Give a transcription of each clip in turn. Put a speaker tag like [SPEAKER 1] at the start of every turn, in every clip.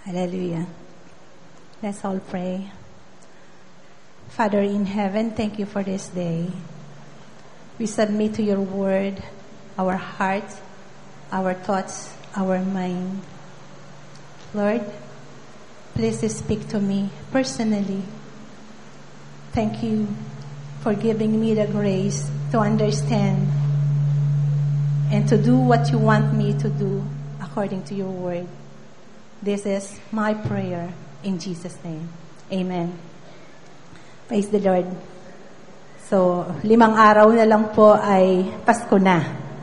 [SPEAKER 1] Hallelujah. Let's all pray. Father in heaven, thank you for this day. We submit to your word, our heart, our thoughts, our mind. Lord, please speak to me personally. Thank you for giving me the grace to understand and to do what you want me to do according to your word. This is my prayer in Jesus' name. Amen. Praise the Lord. So, 5 araw na lang po ay Pasko na.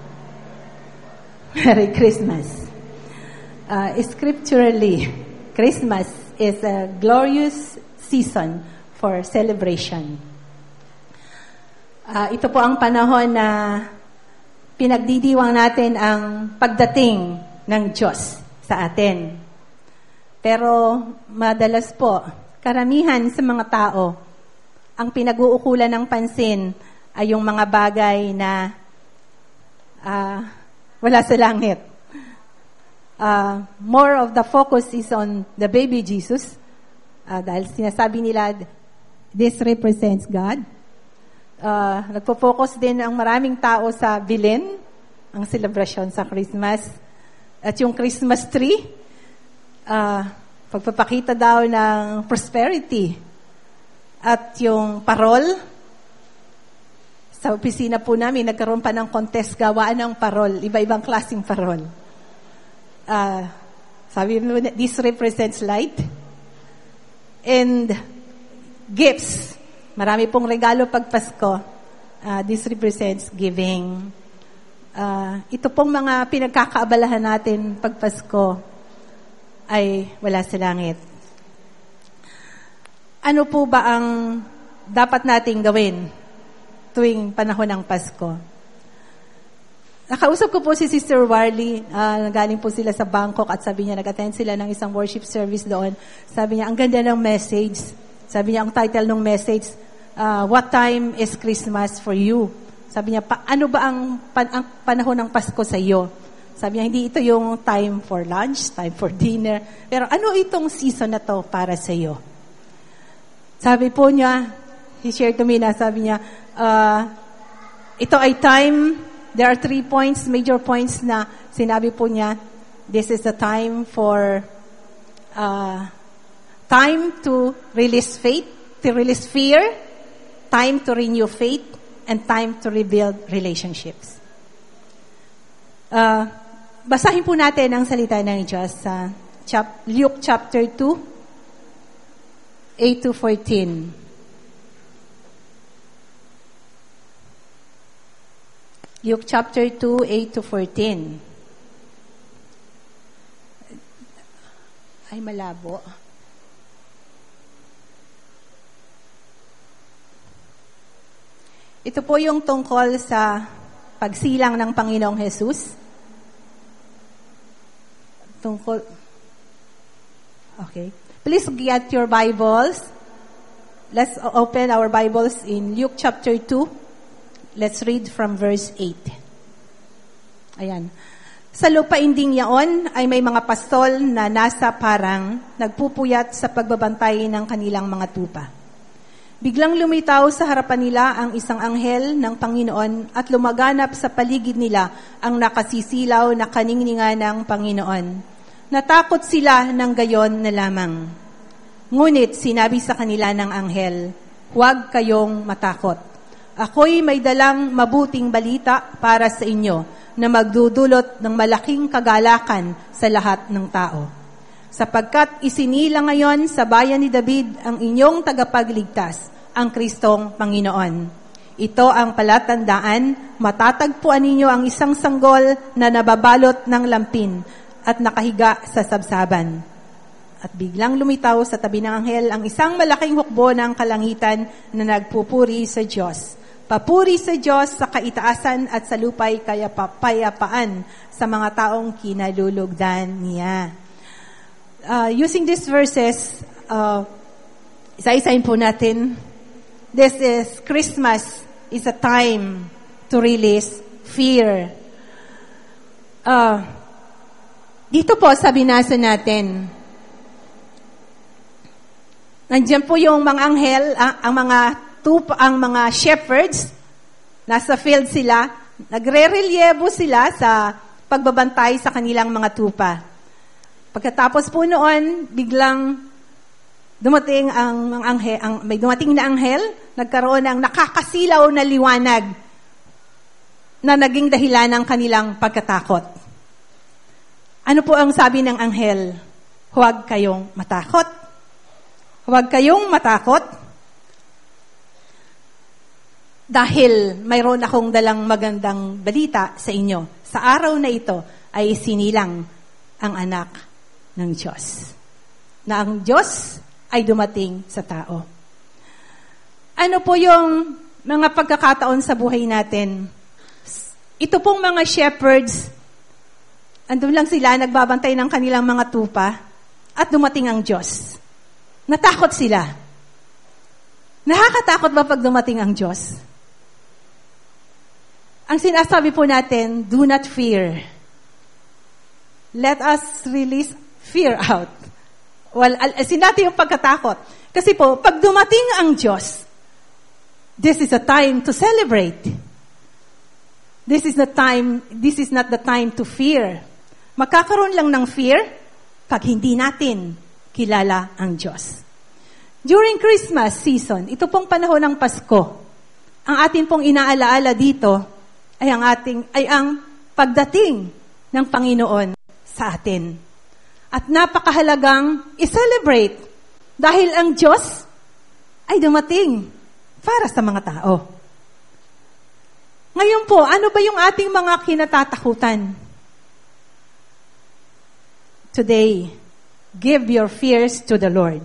[SPEAKER 1] Merry Christmas. Scripturally, Christmas is a glorious season for celebration. Ito po ang panahon na pinagdidiwang natin ang pagdating ng Diyos sa atin. Pero madalas po, karamihan sa mga tao, ang pinag-uukulan ng pansin ay yung mga bagay na wala sa langit. More of the focus is on the baby Jesus. Dahil sinasabi nila, this represents God. Nagpo-focus din ang maraming tao sa Belen, ang celebration sa Christmas. At yung Christmas tree, pagpapakita daw ng prosperity. At yung parol, sa opisina po namin, nagkaroon pa ng contest gawaan ng parol, iba-ibang klaseng parol. Sabi mo, this represents light. And gifts. Marami pong regalo pag Pasko. This represents giving. Ito pong mga pinagkakaabalahan natin pag Pasko ay wala sa langit. Ano po ba ang dapat nating gawin tuwing panahon ng Pasko? Nakausap ko po si Sister Warley, galing po sila sa Bangkok at sabi niya, nag-attend sila ng isang worship service doon. Sabi niya, ang ganda ng message. Sabi niya, ang title ng message, What Time is Christmas for You? Sabi niya, ano ba ang panahon ng Pasko sa iyo? Sabi niya, hindi ito yung time for lunch, time for dinner, pero ano itong season na to para sa iyo? Sabi po niya, he shared to me na, sabi niya, ito ay time, there are 3 points, major points na sinabi po niya, this is the time for, time to release faith, to release fear, time to renew faith, and time to rebuild relationships. Basahin po natin ang salita ng Diyos sa Luke chapter 2, 8 to 14. Luke chapter 2, 8 to 14. Ay, malabo. Ito po yung tungkol sa pagsilang ng Panginoong Jesus. Okay. Please get your Bibles. Let's open our Bibles in Luke chapter 2. Let's read from verse 8. Ayan. Sa lupain ding yaon ay may mga pastol na nasa parang nagpupuyat sa pagbabantay ng kanilang mga tupa. Biglang lumitaw sa harapan nila ang isang anghel ng Panginoon at lumaganap sa paligid nila ang nakasisilaw na kaningningan ng Panginoon. Natakot sila ng gayon na lamang. Ngunit sinabi sa kanila ng anghel, huwag kayong matakot. Ako'y may dalang mabuting balita para sa inyo na magdudulot ng malaking kagalakan sa lahat ng tao. Sapagkat isinila ngayon sa bayan ni David ang inyong tagapagligtas, ang Kristong Panginoon. Ito ang palatandaan, matatagpuan ninyo ang isang sanggol na nababalot ng lampin at nakahiga sa sabsaban. At biglang lumitaw sa tabi ng anghel ang isang malaking hukbo ng kalangitan na nagpupuri sa Diyos. Papuri sa Diyos sa kaitaasan at sa lupay kapayapaan sa mga taong kinalulugdan niya. Using these verses, isa-isahin po natin. This is Christmas is a time to release fear. Dito po sa binasa natin, Nandiyan po yung mga anghel, ang mga shepherds, nasa field sila, nagre-relyebo sila sa pagbabantay sa kanilang mga tupa. Pagkatapos po noon, biglang dumating may dumating na anghel, nagkaroon ng nakakasilaw na liwanag na naging dahilan ng kanilang pagkatakot. Ano po ang sabi ng anghel? Huwag kayong matakot. Huwag kayong matakot. Dahil mayroon akong dalang magandang balita sa inyo. Sa araw na ito ay sinilang ang anak ng Diyos. Na ang Diyos ay dumating sa tao. Ano po yung mga pagkakataon sa buhay natin? Ito pong mga shepherds, andun lang sila, nagbabantay ng kanilang mga tupa, at dumating ang Diyos. Natakot sila. Nakakatakot ba pag dumating ang Diyos? Ang sinasabi po natin, do not fear. Let us release fear out. Well, natin yung pagkatakot. Kasi po, pag dumating ang Diyos, this is a time to celebrate. This is not the time to fear. Magkakaroon lang ng fear pag hindi natin kilala ang Diyos. During Christmas season, ito pong panahon ng Pasko, ang ating pong inaalaala dito ay ang pagdating ng Panginoon sa atin. At napakahalagang i-celebrate dahil ang Diyos ay dumating para sa mga tao. Ngayon po, ano ba yung ating mga kinatatakutan? Today, give your fears to the Lord.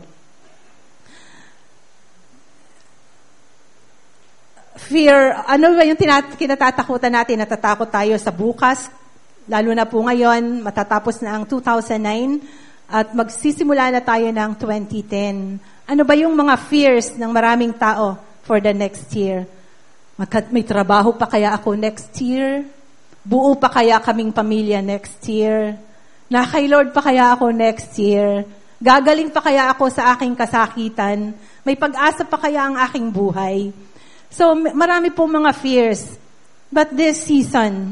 [SPEAKER 1] Fear, ano ba yung kinatatakutan natin? Natatakot tayo sa bukas, lalo na po ngayon, matatapos na ang 2009, at magsisimula na tayo ng 2010. Ano ba yung mga fears ng maraming tao for the next year? May trabaho pa kaya ako next year? Buo pa kaya kaming pamilya next year? Na kay Lord pa kaya ako next year? Gagaling pa kaya ako sa aking kasakitan? May pag-asa pa kaya ang aking buhay? So, marami po mga fears. But this season,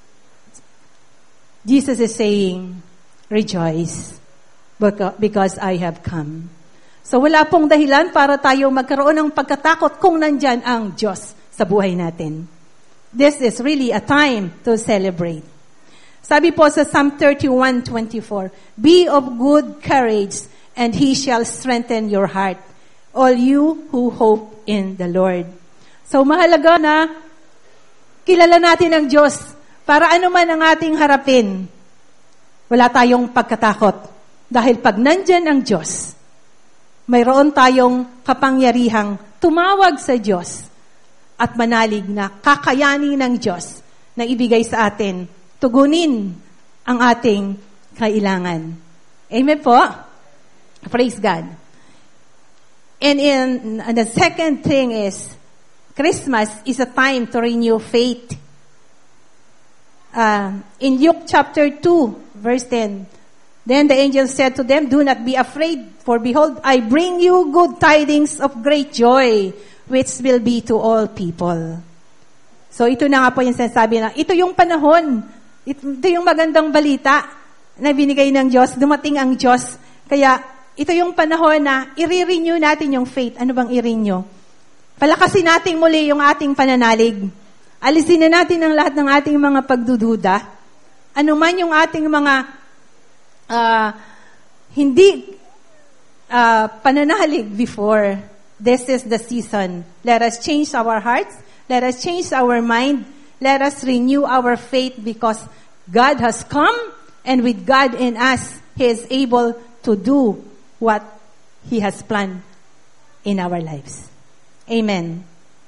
[SPEAKER 1] Jesus is saying, rejoice, because I have come. So, wala pong dahilan para tayo magkaroon ng pagkatakot kung nandyan ang Diyos sa buhay natin. This is really a time to celebrate. Sabi po sa Psalm 31:24, be of good courage, and He shall strengthen your heart, all you who hope in the Lord. So mahalaga na kilala natin ang Diyos para ano man ang ating harapin, wala tayong pagkatakot. Dahil pag nandyan ang Diyos, mayroon tayong kapangyarihang tumawag sa Diyos at manalig na kakayanin ng Diyos na ibigay sa atin, tugunin ang ating kailangan. Amen po? Praise God. And the second thing is, Christmas is a time to renew faith. In Luke chapter 2, verse 10, then the angel said to them, do not be afraid, for behold, I bring you good tidings of great joy, which will be to all people. So ito na nga po yung sinasabi na, ito yung panahon, ito yung magandang balita na binigay ng Diyos, dumating ang Diyos. Kaya ito yung panahon na i-renew natin yung faith. Ano bang i-renew? Palakasin natin muli yung ating pananalig. Alisin na natin ang lahat ng ating mga pagdududa. Ano man yung ating mga hindi pananalig before. This is the season. Let us change our hearts. Let us change our mind. Let us renew our faith because God has come, and with God in us, He is able to do what He has planned in our lives. Amen.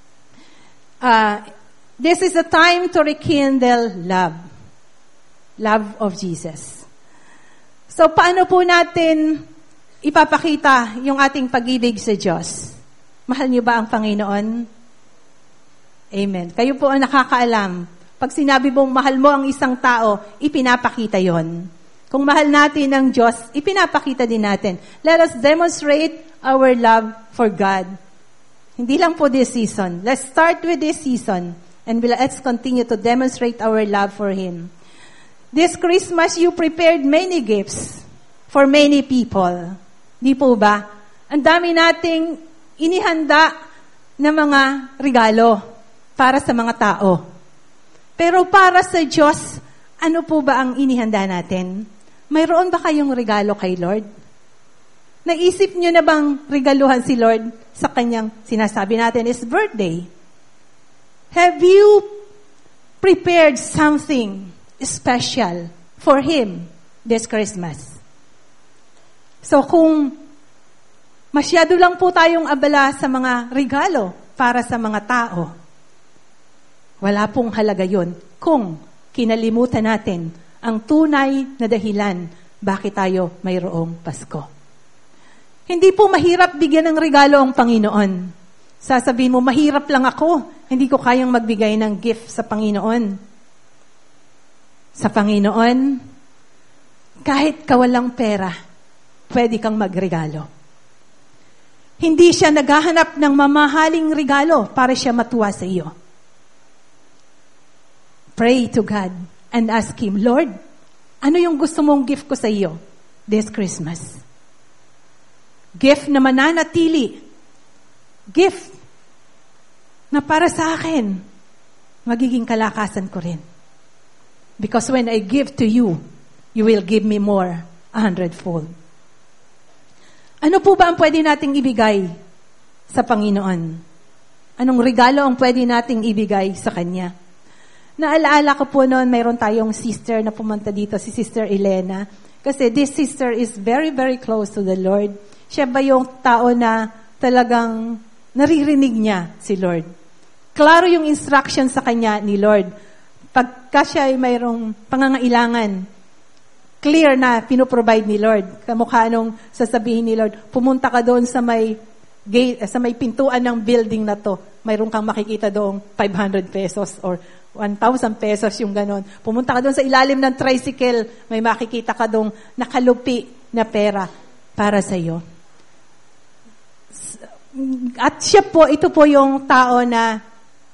[SPEAKER 1] This is a time to rekindle love of Jesus. So, paano po natin ipapakita yung ating pag-ibig sa Diyos? Mahal niyo ba ang Panginoon? Amen. Kayo po ang nakakaalam. Pag sinabi mong mahal mo ang isang tao, ipinapakita yon. Kung mahal natin ang Diyos, ipinapakita din natin. Let us demonstrate our love for God. Hindi lang po this season. Let's start with this season and let's continue to demonstrate our love for Him. This Christmas, you prepared many gifts for many people. Di po ba? Ang dami nating inihanda na mga regalo para sa mga tao. Pero para sa Diyos, ano po ba ang inihanda natin? Mayroon ba kayong regalo kay Lord? Naisip nyo na bang regaluhan si Lord sa kanyang sinasabi natin is birthday? Have you prepared something special for Him this Christmas? So kung masyado lang po tayong abala sa mga regalo para sa mga tao, wala pong halaga yun kung kinalimutan natin ang tunay na dahilan bakit tayo mayroong Pasko. Hindi po mahirap bigyan ng regalo ang Panginoon. Sasabihin mo, mahirap lang ako, hindi ko kayang magbigay ng gift sa Panginoon. Sa Panginoon, kahit kawalang pera, pwede kang magregalo. Hindi siya naghahanap ng mamahaling regalo para siya matuwa sa iyo. Pray to God and ask Him, Lord, ano yung gusto mong gift ko sa iyo this Christmas? Gift na mananatili. Gift na para sa akin, magiging kalakasan ko rin. Because when I give to you, you will give me more, 100-fold. Ano po ba ang pwede nating ibigay sa Panginoon? Anong regalo ang pwede nating ibigay sa Kanya? Naalaala ko po noon, mayroon tayong sister na pumunta dito, si Sister Elena. Kasi this sister is very, very close to the Lord. Siya ba yung tao na talagang naririnig niya si Lord? Klaro yung instruction sa kanya ni Lord. Pagka siya ay mayroong pangangailangan, clear na pinoprovide ni Lord. Kamukha nung sasabihin ni Lord, pumunta ka doon sa may gate, sa may pintuan ng building na to. Mayroon kang makikita doong 500 pesos or 1,000 pesos yung ganon. Pumunta ka doon sa ilalim ng tricycle, may makikita ka doong nakalupi na pera para sa iyo. At siya po, ito po yung tao na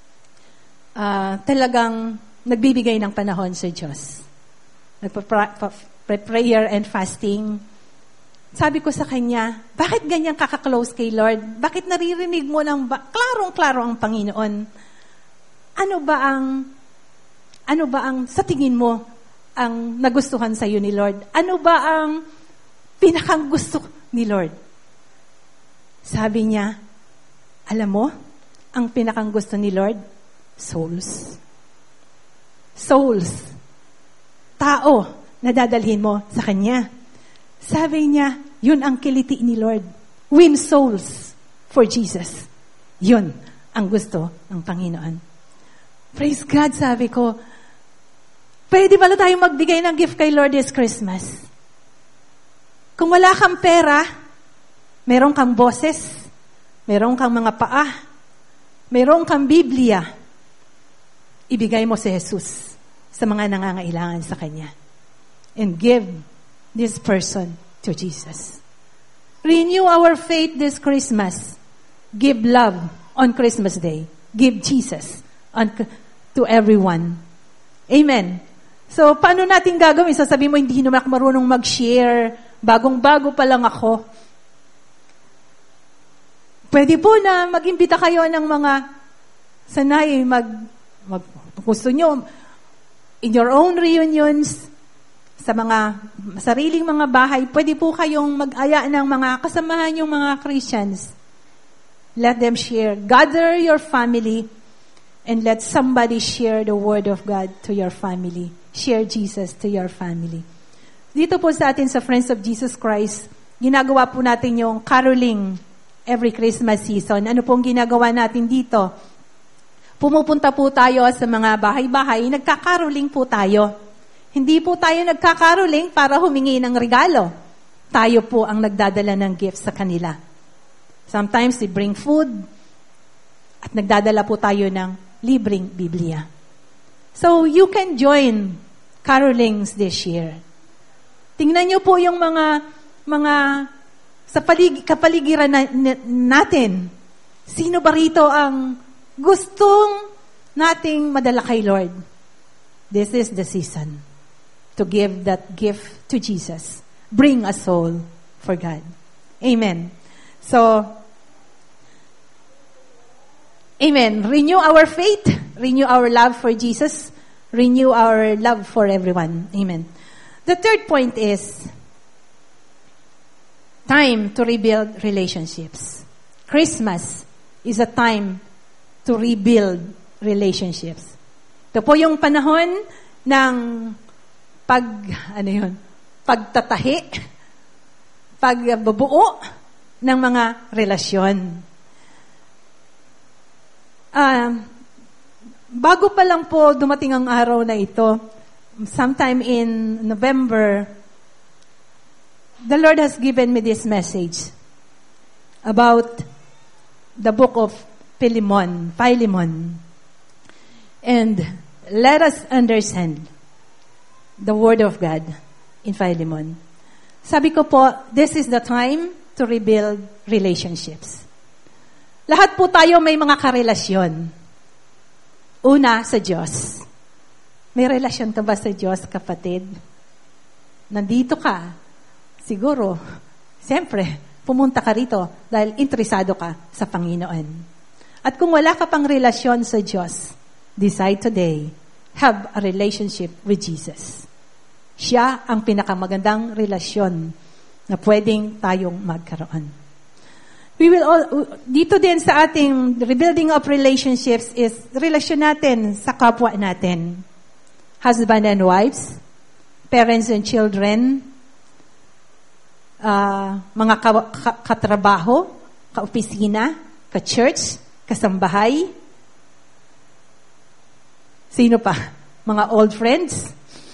[SPEAKER 1] talagang nagbibigay ng panahon sa Diyos. Prayer and fasting. Sabi ko sa kanya, bakit ganyan kaka-close kay Lord? Bakit naririnig mo ng klarong-klaro ang Panginoon? Ano ba ang sa tingin mo ang nagustuhan sa iyo ni Lord? Ano ba ang pinakang gusto ni Lord? Sabi niya, alam mo, ang pinakang gusto ni Lord, souls. Souls. Tao na dadalhin mo sa Kanya. Sabi niya, yun ang kiliti ni Lord. Win souls for Jesus. Yun ang gusto ng Panginoon. Praise God, sabi ko, pwede pala tayong magbigay ng gift kay Lord this Christmas. Kung wala kang pera, meron kang boses, meron kang mga paa, meron kang Biblia, ibigay mo si Jesus sa mga nangangailangan sa Kanya. And give this person to Jesus. Renew our faith this Christmas. Give love on Christmas Day. Give Jesus to everyone. Amen. So, paano natin gagawin? Sasabihin mo, hindi naman ako marunong mag-share. Bagong-bago pa lang ako. Pwede po na mag-imbita kayo ng mga sanay, gusto nyo, in your own reunions, sa mga sariling mga bahay, pwede po kayong mag-aya ng mga kasamahan yung mga Christians. Let them share. Gather your family and let somebody share the word of God to your family. Share Jesus to your family. Dito po sa atin sa Friends of Jesus Christ, ginagawa po natin yung caroling every Christmas season. Ano pong ginagawa natin dito? Pumupunta po tayo sa mga bahay-bahay, nagkakaroling po tayo. Hindi po tayo nagkakaroling para humingi ng regalo. Tayo po ang nagdadala ng gifts sa kanila. Sometimes we bring food at nagdadala po tayo ng libreng Biblia. So you can join carolings this year. Tingnan niyo po yung mga sa kapaligiran natin, sino ba rito ang gustong nating madala kay Lord? This is the season to give that gift to Jesus. Bring a soul for God. Amen. So, amen. Renew our faith. Renew our love for Jesus. Renew our love for everyone. Amen. The third point is time to rebuild relationships. Christmas is a time to rebuild relationships. Ito po yung panahon ng pagtatahi, pagbubuo ng mga relasyon. Bago pa lang po dumating ang araw na ito, sometime in November, the Lord has given me this message about the book of Philemon. And let us understand the Word of God in Philemon. Sabi ko po, this is the time to rebuild relationships. Lahat po tayo may mga karelasyon. Una, sa Diyos. May relasyon ka ba sa Diyos, kapatid? Nandito ka. Siguro, siyempre, pumunta ka rito dahil interesado ka sa Panginoon. At kung wala ka pang relasyon sa Diyos, decide today, have a relationship with Jesus. Siya ang pinakamagandang relasyon na pwedeng tayong magkaroon. Dito din sa ating rebuilding of relationships is relasyon natin sa kapwa natin. Husband and wives, parents and children, mga katrabaho, kaopisina, ka-church, kasambahay. Sino pa? Mga old friends.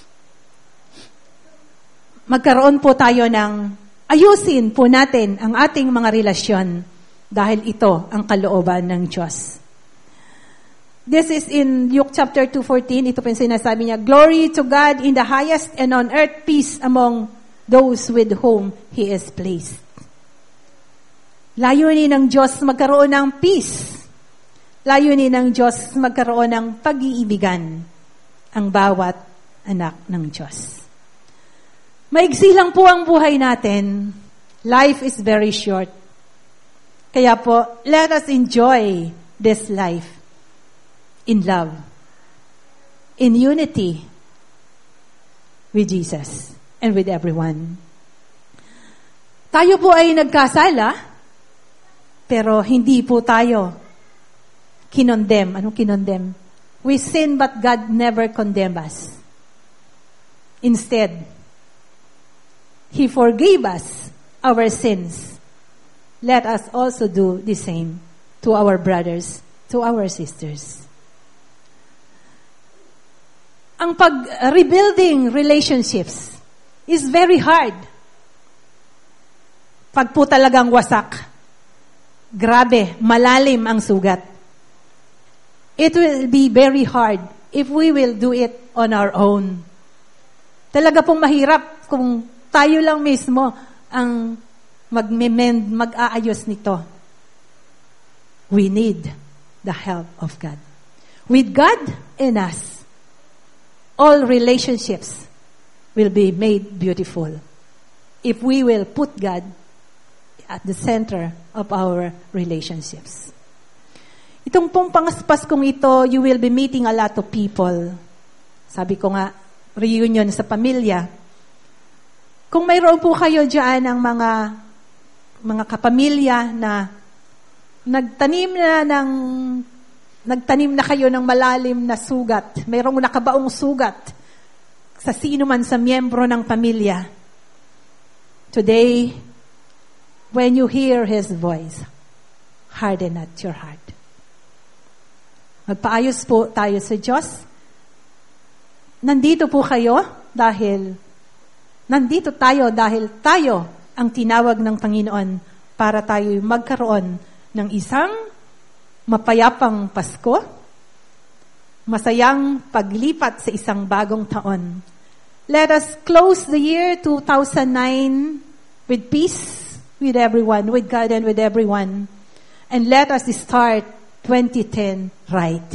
[SPEAKER 1] Magkaroon po tayo ayusin po natin ang ating mga relasyon dahil ito ang kalooban ng Diyos. This is in Luke chapter 2:14. Ito po yung sinasabi niya, Glory to God in the highest and on earth peace among those with whom He is pleased. Layunin ng Diyos magkaroon ng peace. Layunin ng Diyos magkaroon ng pag-iibigan ang bawat anak ng Diyos. Maigsi lang po ang buhay natin. Life is very short. Kaya po, let us enjoy this life in love, in unity with Jesus and with everyone. Tayo po ay nagkasala, pero hindi po tayo kinondem. Anong kinondem? We sin but God never condemned us. Instead, He forgave us our sins. Let us also do the same to our brothers, to our sisters. Ang pag-rebuilding relationships is very hard. Pag po talagang wasak, grabe, malalim ang sugat. It will be very hard if we will do it on our own. Talaga pong mahirap kung tayo lang mismo ang mag-mend, mag-aayos nito. We need the help of God. With God in us, all relationships will be made beautiful if we will put God at the center of our relationships. Itong pong Paskong ito, you will be meeting a lot of people. Sabi ko nga, reunion sa pamilya. Kung mayroon po kayo dyan ang mga kapamilya na nagtanim na kayo ng malalim na sugat, mayroong nakabaong sugat sa sino man sa miyembro ng pamilya. Today, when you hear His voice, harden not your heart. Magpaayos po tayo sa Diyos. Nandito tayo dahil tayo ang tinawag ng Panginoon para tayo magkaroon ng isang mapayapang Pasko, masayang paglipat sa isang bagong taon. Let us close the year 2009 with peace, with everyone, with God and with everyone. And let us start 2010 right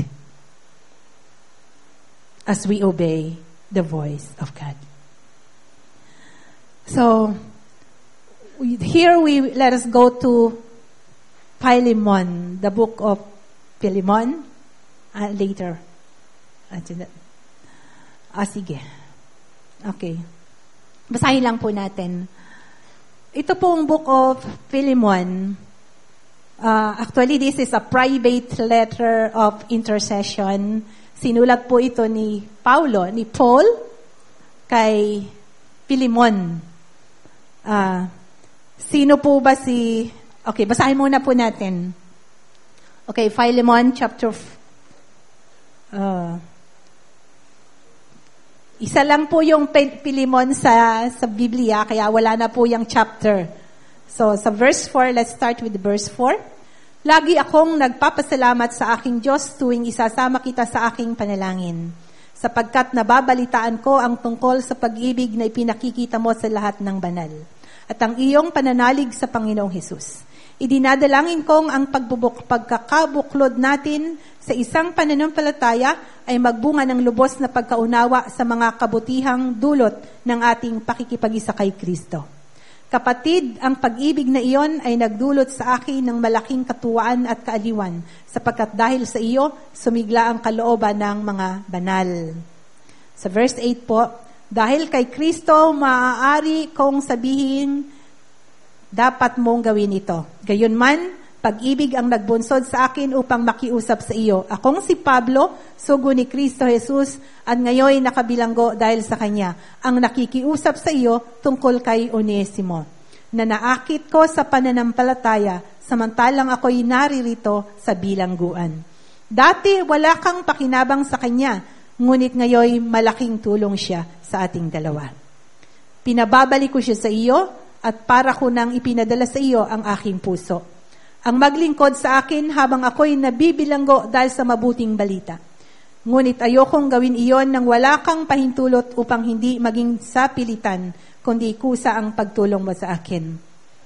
[SPEAKER 1] as we obey the voice of God. So, let us go to Philemon, the book of Philemon, later. Sige. Okay. Basahin lang po natin. Ito pong book of Philemon. Actually, this is a private letter of intercession. Sinulat po ito ni Paul, kay Philemon. Sino po ba okay, basahin muna po natin. Okay, Philemon chapter isa lang po yung Philemon sa Biblia, kaya wala na po yung chapter. So, sa verse 4, let's start with verse 4. Lagi akong nagpapasalamat sa aking Diyos tuwing isasama kita sa aking panalangin, sapagkat nababalitaan ko ang tungkol sa pag-ibig na ipinakikita mo sa lahat ng banal, at ang iyong pananalig sa Panginoong Hesus. Idinadalangin kong ang pagkakabuklod natin sa isang pananampalataya ay magbunga ng lubos na pagkaunawa sa mga kabutihang dulot ng ating pakikipag-isa kay Kristo. Kapatid, ang pag-ibig na iyon ay nagdulot sa akin ng malaking katuwaan at kaaliwan, sapagkat dahil sa iyo, sumigla ang kalooban ng mga banal. Sa verse 8 po, dahil kay Kristo, maaari kong sabihin, dapat mong gawin ito. Gayunman, pag-ibig ang nagbunsod sa akin upang makiusap sa iyo. Akong si Pablo, sugo ni Kristo Jesus, at ngayon nakabilanggo dahil sa Kanya, ang nakikiusap sa iyo tungkol kay Onesimo, na naakit ko sa pananampalataya, samantalang ako'y naririto sa bilangguan. Dati wala kang pakinabang sa Kanya, ngunit ngayon malaking tulong siya sa ating dalawa. Pinababalik ko siya sa iyo, at para ko nang ipinadala sa iyo ang aking puso. Ang maglingkod sa akin habang ako'y nabibilanggo dahil sa mabuting balita. Ngunit ayokong gawin iyon nang wala kang pahintulot upang hindi maging sapilitan, kundi kusa ang pagtulong mo sa akin.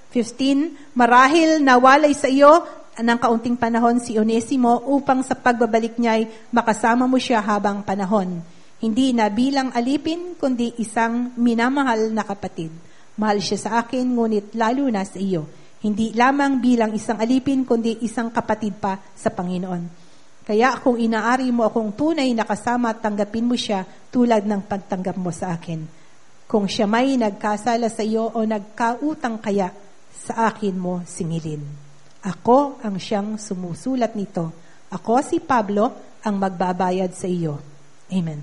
[SPEAKER 1] 15, marahil nawalay sa iyo ng kaunting panahon si Onesimo upang sa pagbabalik niya'y makasama mo siya habang panahon. Hindi na bilang alipin, kundi isang minamahal na kapatid. Mahal siya sa akin, ngunit lalo na sa iyo. Hindi lamang bilang isang alipin, kundi isang kapatid pa sa Panginoon. Kaya kung inaari mo akong tunay na kasama, tanggapin mo siya tulad ng pagtanggap mo sa akin. Kung siya may nagkasala sa iyo o nagkautang kaya, sa akin mo singilin. Ako ang siyang sumusulat nito. Ako si Pablo ang magbabayad sa iyo. Amen.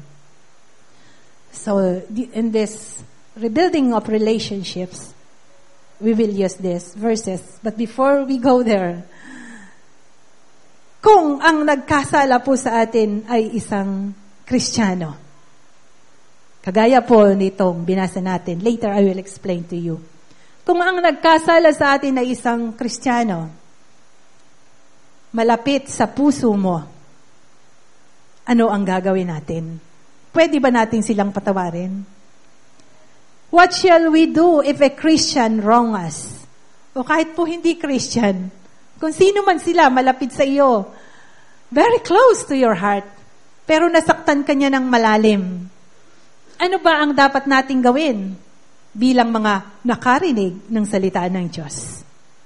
[SPEAKER 1] So, in this rebuilding of relationships, we will use these verses. But before we go there, kung ang nagkasala po sa atin ay isang Kristiyano, kagaya po nitong binasa natin, later I will explain to you. Kung ang nagkasala sa atin ay isang Kristiyano, malapit sa puso mo, ano ang gagawin natin? Pwede ba natin silang patawarin? What shall we do if a Christian wrong us? O kahit po hindi Christian, kung sino man sila malapit sa iyo, very close to your heart, pero nasaktan ka niya ng malalim. Ano ba ang dapat nating gawin bilang mga nakarinig ng salita ng Diyos?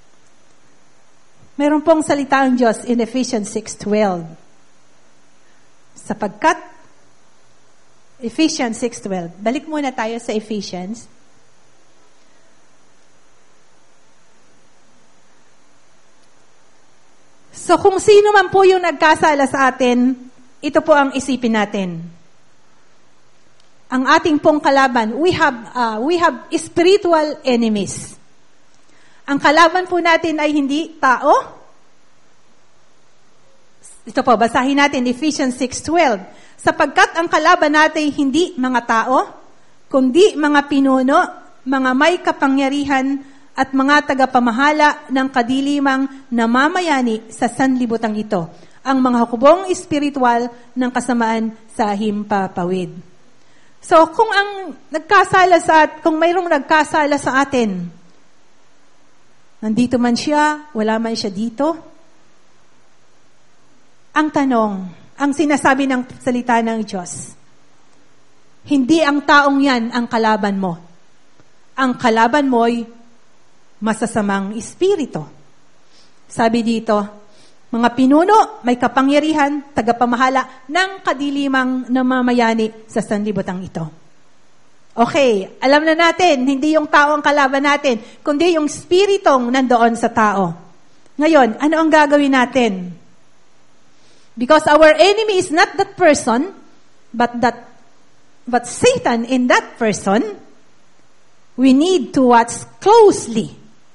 [SPEAKER 1] Meron pong salita ng Diyos in Ephesians 6:12. Sapagkat Ephesians 6:12. Balik muna tayo sa Ephesians. So kung sino man po yung nagkasala sa atin, ito po ang isipin natin. Ang ating pong kalaban, we have spiritual enemies. Ang kalaban po natin ay hindi tao. Ito po, basahin natin Ephesians 6:12. Sapagkat ang kalaban natin hindi mga tao, kundi mga pinuno, mga may kapangyarihan at mga tagapamahala ng kadilimang namamayani sa sanlibutan ito, ang mga hukbong espiritual ng kasamaan sa himpapawid. So, kung mayroong nagkasala sa atin, Nandito man siya, wala man siya dito. Ang tanong, ang sinasabi ng salita ng Diyos, hindi ang taong yan ang kalaban mo. Ang kalaban mo'y masasamang espiritu. Sabi dito, mga pinuno, may kapangyarihan, tagapamahala ng kadilimang namamayani sa sanlibutan ito. Okay, alam na natin, hindi yung tao ang kalaban natin, kundi yung espiritong nandoon sa tao. Ngayon, ano ang gagawin natin? Because our enemy is not that person, but Satan in that person, we need to watch closely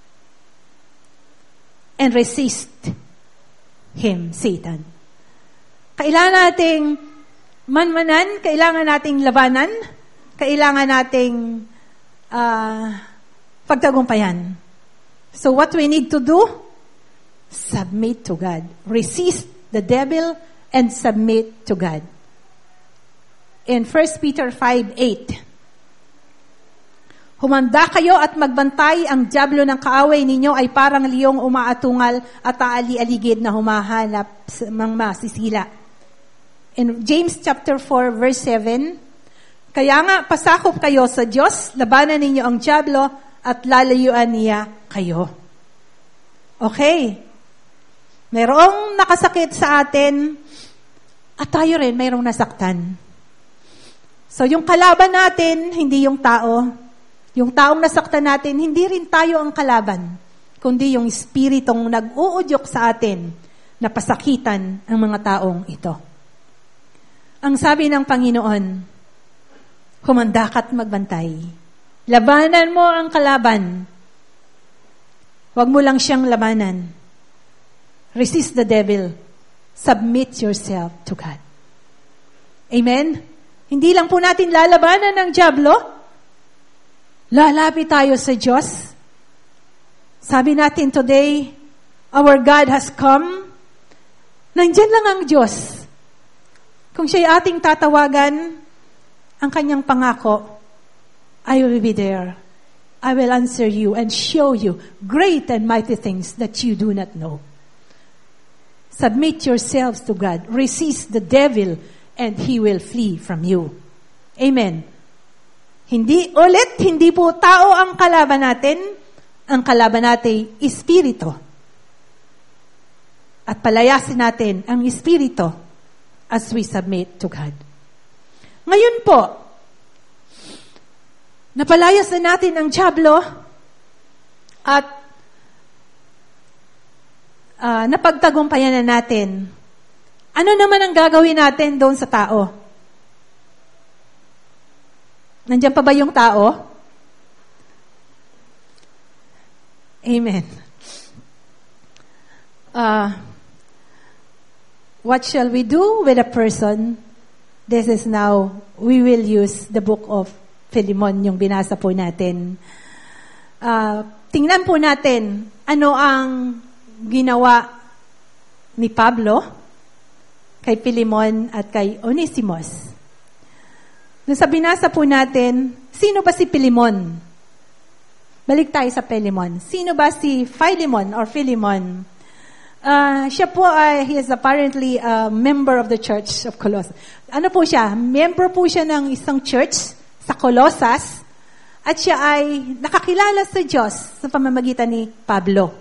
[SPEAKER 1] and resist him, Satan. Kailangan nating manmanan, kailangan nating labanan, kailangan nating pagtagumpayan. So what we need to do? Submit to God. Resist the devil and submit to God. In 1 Peter 5:8, humanda kayo at magbantay, ang dyablo ng kaaway ninyo ay parang liyong umaatungal at aali-aligid na humahanap sa mga masisila. In James chapter 4 verse 7, kaya nga pasakop kayo sa Diyos, labanan ninyo ang dyablo at lalayuan niya kayo. Okay. Mayroong nakasakit sa atin at tayo rin mayroong nasaktan. So yung kalaban natin, hindi yung tao. Yung taong nasaktan natin, hindi rin tayo ang kalaban, kundi yung espiritong nag-uudyok sa atin na pasakitan ang mga taong ito. Ang sabi ng Panginoon, humanda ka't magbantay. Labanan mo ang kalaban. Huwag mo lang siyang labanan. Resist the devil. Submit yourself to God. Amen? Hindi lang po natin lalabanan ng dyablo. Lalapit tayo sa Diyos. Sabi natin today, our God has come. Nandiyan lang ang Diyos. Kung siya'y ating tatawagan, ang kanyang pangako, I will be there. I will answer you and show you great and mighty things that you do not know. Submit yourselves to God. Resist the devil and he will flee from you. Amen. Hindi po tao ang kalaban natin. Ang kalaban natin, espiritu. At palayasin natin ang espiritu as we submit to God. Ngayon po, napalayas na natin ang dyablo at napagtagumpayan na natin. Ano naman ang gagawin natin doon sa tao? Nandiyan pa ba yung tao? Amen. What shall we do with a person? This is now, we will use the book of Philemon, yung binasa po natin. Tingnan po natin, ano ang ginawa ni Pablo kay Philemon at kay Onesimus. Nung sa binasa po natin, sino ba si Philemon? Balik tayo sa Philemon. Sino ba si Philemon or Philemon? Siya po he is apparently a member of the Church of Colossus. Ano po siya? Member po siya ng isang church sa Colossus at siya ay nakakilala sa Diyos sa pamamagitan ni Pablo.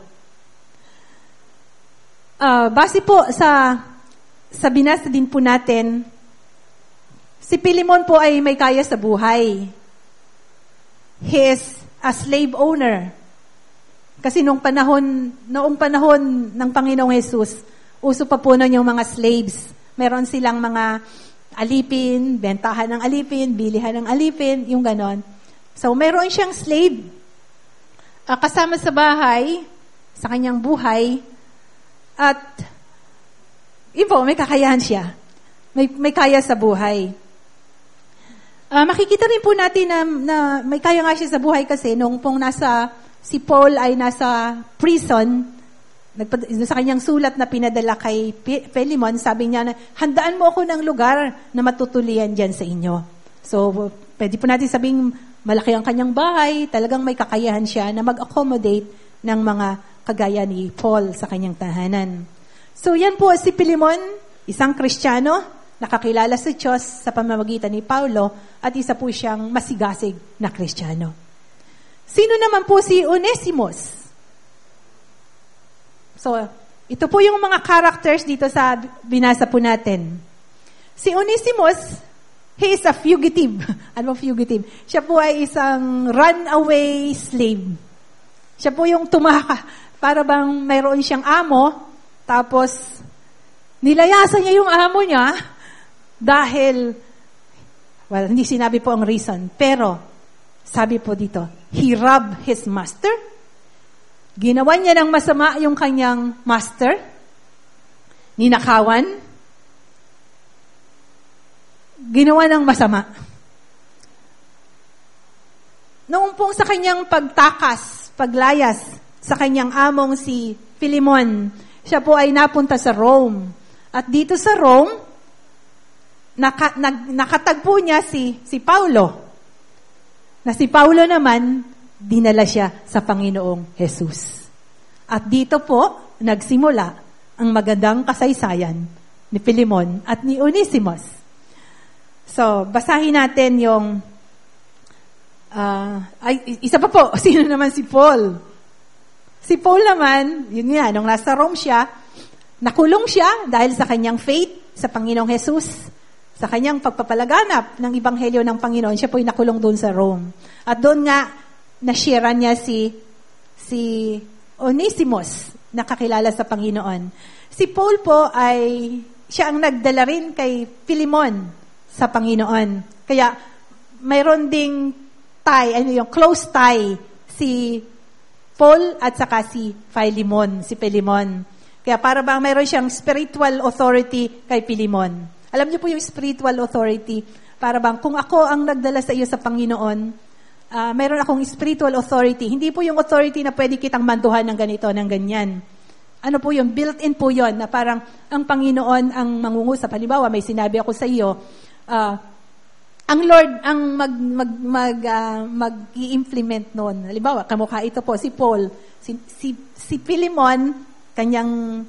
[SPEAKER 1] Base po sa binasa din po natin, si Philemon po ay may kaya sa buhay. He is a slave owner. Kasi noong panahon ng Panginoong Jesus, uso pa po nun yung mga slaves. Meron silang mga alipin, bentahan ng alipin, bilihan ng alipin, yung ganon. So, meron siyang slave. Kasama sa bahay, sa kanyang buhay, at ipo, may kakayahan siya. May kaya sa buhay. Makikita rin po natin na may kaya nga siya sa buhay kasi nung pong si Paul ay nasa prison, sa kanyang sulat na pinadala kay Philemon, sabi niya na, handaan mo ako ng lugar na matutulian dyan sa inyo. So, pwede po natin sabing malaki ang kanyang bahay, talagang may kakayahan siya na mag-accommodate ng mga kagaya ni Paul sa kanyang tahanan. So yan po si Filemon, isang Kristiyano, nakakilala sa Diyos sa pamamagitan ni Paulo at isa po siyang masigasig na Kristiyano. Sino naman po si Onesimus? So, ito po yung mga characters dito sa binasa po natin. Si Onesimus, he is a fugitive. Ano ba fugitive? Siya po ay isang runaway slave. Siya po yung tumaka. Para bang mayroon siyang amo, tapos nilayasan niya yung amo niya dahil, well, hindi sinabi po ang reason, pero sabi po dito, he robbed his master. Ginawa niya ng masama yung kanyang master. Ninakawan. Ginawa ng masama. Noong pong sa kanyang pagtakas, paglayas sa kanyang among si Filemon, siya po ay napunta sa Rome. At dito sa Rome, nakatagpo niya si Paulo. Na si Paulo naman, dinala siya sa Panginoong Jesus. At dito po, nagsimula ang magandang kasaysayan ni Filemon at ni Onesimus. So, basahin natin yung isa pa po, sino naman si Paul? Si Paul naman, yun nga, nung nasa Rome siya, nakulong siya dahil sa kanyang faith sa Panginoong Jesus, sa kanyang pagpapalaganap ng Ebanghelyo ng Panginoon, siya po'y nakulong doon sa Rome. At doon nga, nasharean niya si Onesimus, nakakilala sa Panginoon. Si Paul po ay, siya ang nagdala rin kay Filemon sa Panginoon. Kaya, mayroon ding tie, yung close tie, si Paul at saka si Filemon. Kaya para bang mayroon siyang spiritual authority kay Filemon. Alam niyo po yung spiritual authority, para bang kung ako ang nagdala sa iyo sa Panginoon, mayroon akong spiritual authority. Hindi po yung authority na pwede kitang manduhan ng ganito, ng ganyan. Ano po yung built-in po yon na parang ang Panginoon ang mangungusap. Halimbawa, may sinabi ako sa iyo, ang Lord ang mag-i-implement noon. Halimbawa, kamukha ito po, si Paul, si Filemon, kanyang,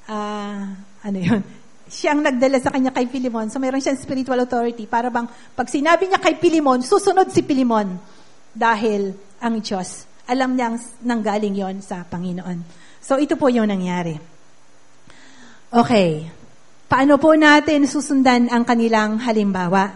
[SPEAKER 1] siya ang nagdala sa kanya kay Filemon. So, mayroon siyang spiritual authority. Para bang, pag sinabi niya kay Filemon, susunod si Filemon. Dahil ang Diyos, alam niyang nanggaling yon sa Panginoon. So, ito po yung nangyari. Okay. Paano po natin susundan ang kanilang halimbawa?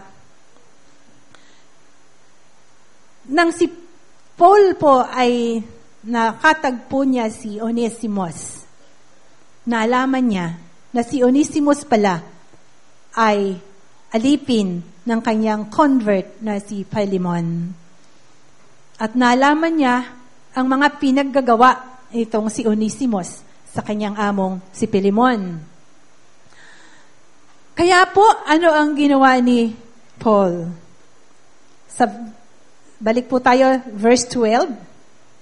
[SPEAKER 1] Nang si Paul po ay nakatagpo niya si Onesimus, naalaman niya na si Onesimus pala ay alipin ng kanyang convert na si Filemon. At naalaman niya ang mga pinaggagawa itong si Onesimus sa kanyang among si Filemon. Kaya po, ano ang ginawa ni Paul? Balik po tayo, verse 12.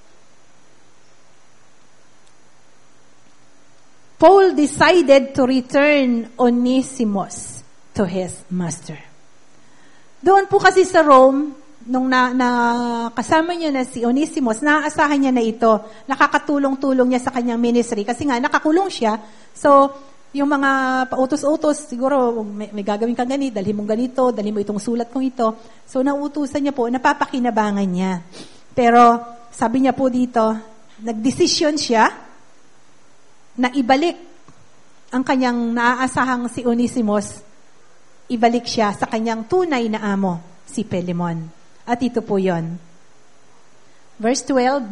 [SPEAKER 1] Paul decided to return Onesimus to his master. Doon po kasi sa Rome, nung kasama niya na si Onesimus, naaasahan niya na ito, nakakatulong-tulong niya sa kanyang ministry. Kasi nga, nakakulong siya. So, yung mga pautos-utos, siguro, may gagawin kang ganito, dalhin mong ganito, dalhin mo itong sulat kong ito. So, nauutusan niya po, napapakinabangan niya. Pero, sabi niya po dito, nagdesisyon siya na ibalik ang kanyang naaasahang si Onesimus, ibalik siya sa kanyang tunay na amo, si Filemon. At ito po yon. Verse 12,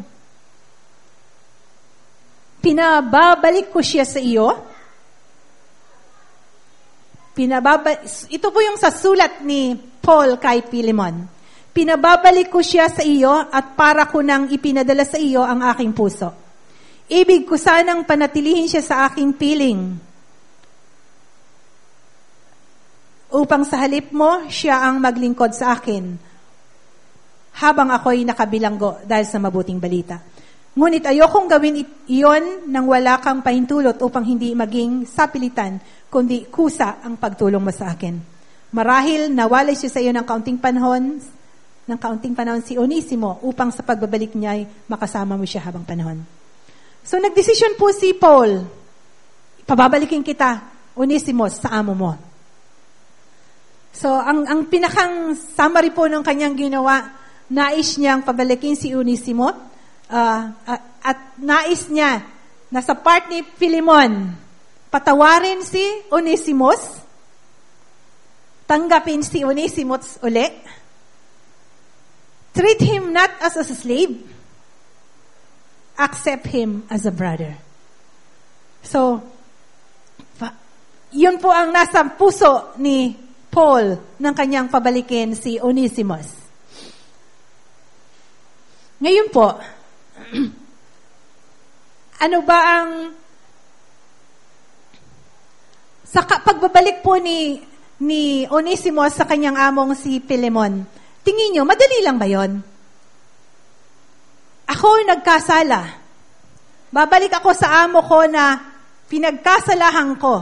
[SPEAKER 1] pinababalik ko siya sa iyo. Ito po yung sa sulat ni Paul kay Filemon. Pinababalik ko siya sa iyo at para ko nang ipinadala sa iyo ang aking puso. Ibig ko sanang panatilihin siya sa aking piling. Upang sa halip mo, siya ang maglingkod sa akin habang ako'y nakabilanggo dahil sa mabuting balita. Ngunit ayokong gawin iyon nang wala kang pahintulot upang hindi maging sapilitan, kundi kusa ang pagtulong mo sa akin. Marahil nawalay siya sa iyo ng kaunting panahon si Onesimo upang sa pagbabalik niya ay makasama mo siya habang panahon. So, nagdesisyon po si Paul, pababalikin kita, Onesimus, sa amo mo. So, ang pinakang summary po ng kanyang ginawa, nais niyang pabalikin si Onesimo, at nais niya na sa part ni Philemon, patawarin si Onesimus, tanggapin si Onesimus uli, treat him not as a slave, accept him as a brother. So, yun po ang nasa puso ni Paul ng kanyang pabalikin si Onesimus. Ngayon po, ano ba ang sa pagbabalik po ni Onesimus sa kanyang among si Philemon, tingin nyo, madali lang ba yon? Ako nagkasala. Babalik ako sa amo ko na pinagkasalahan ko.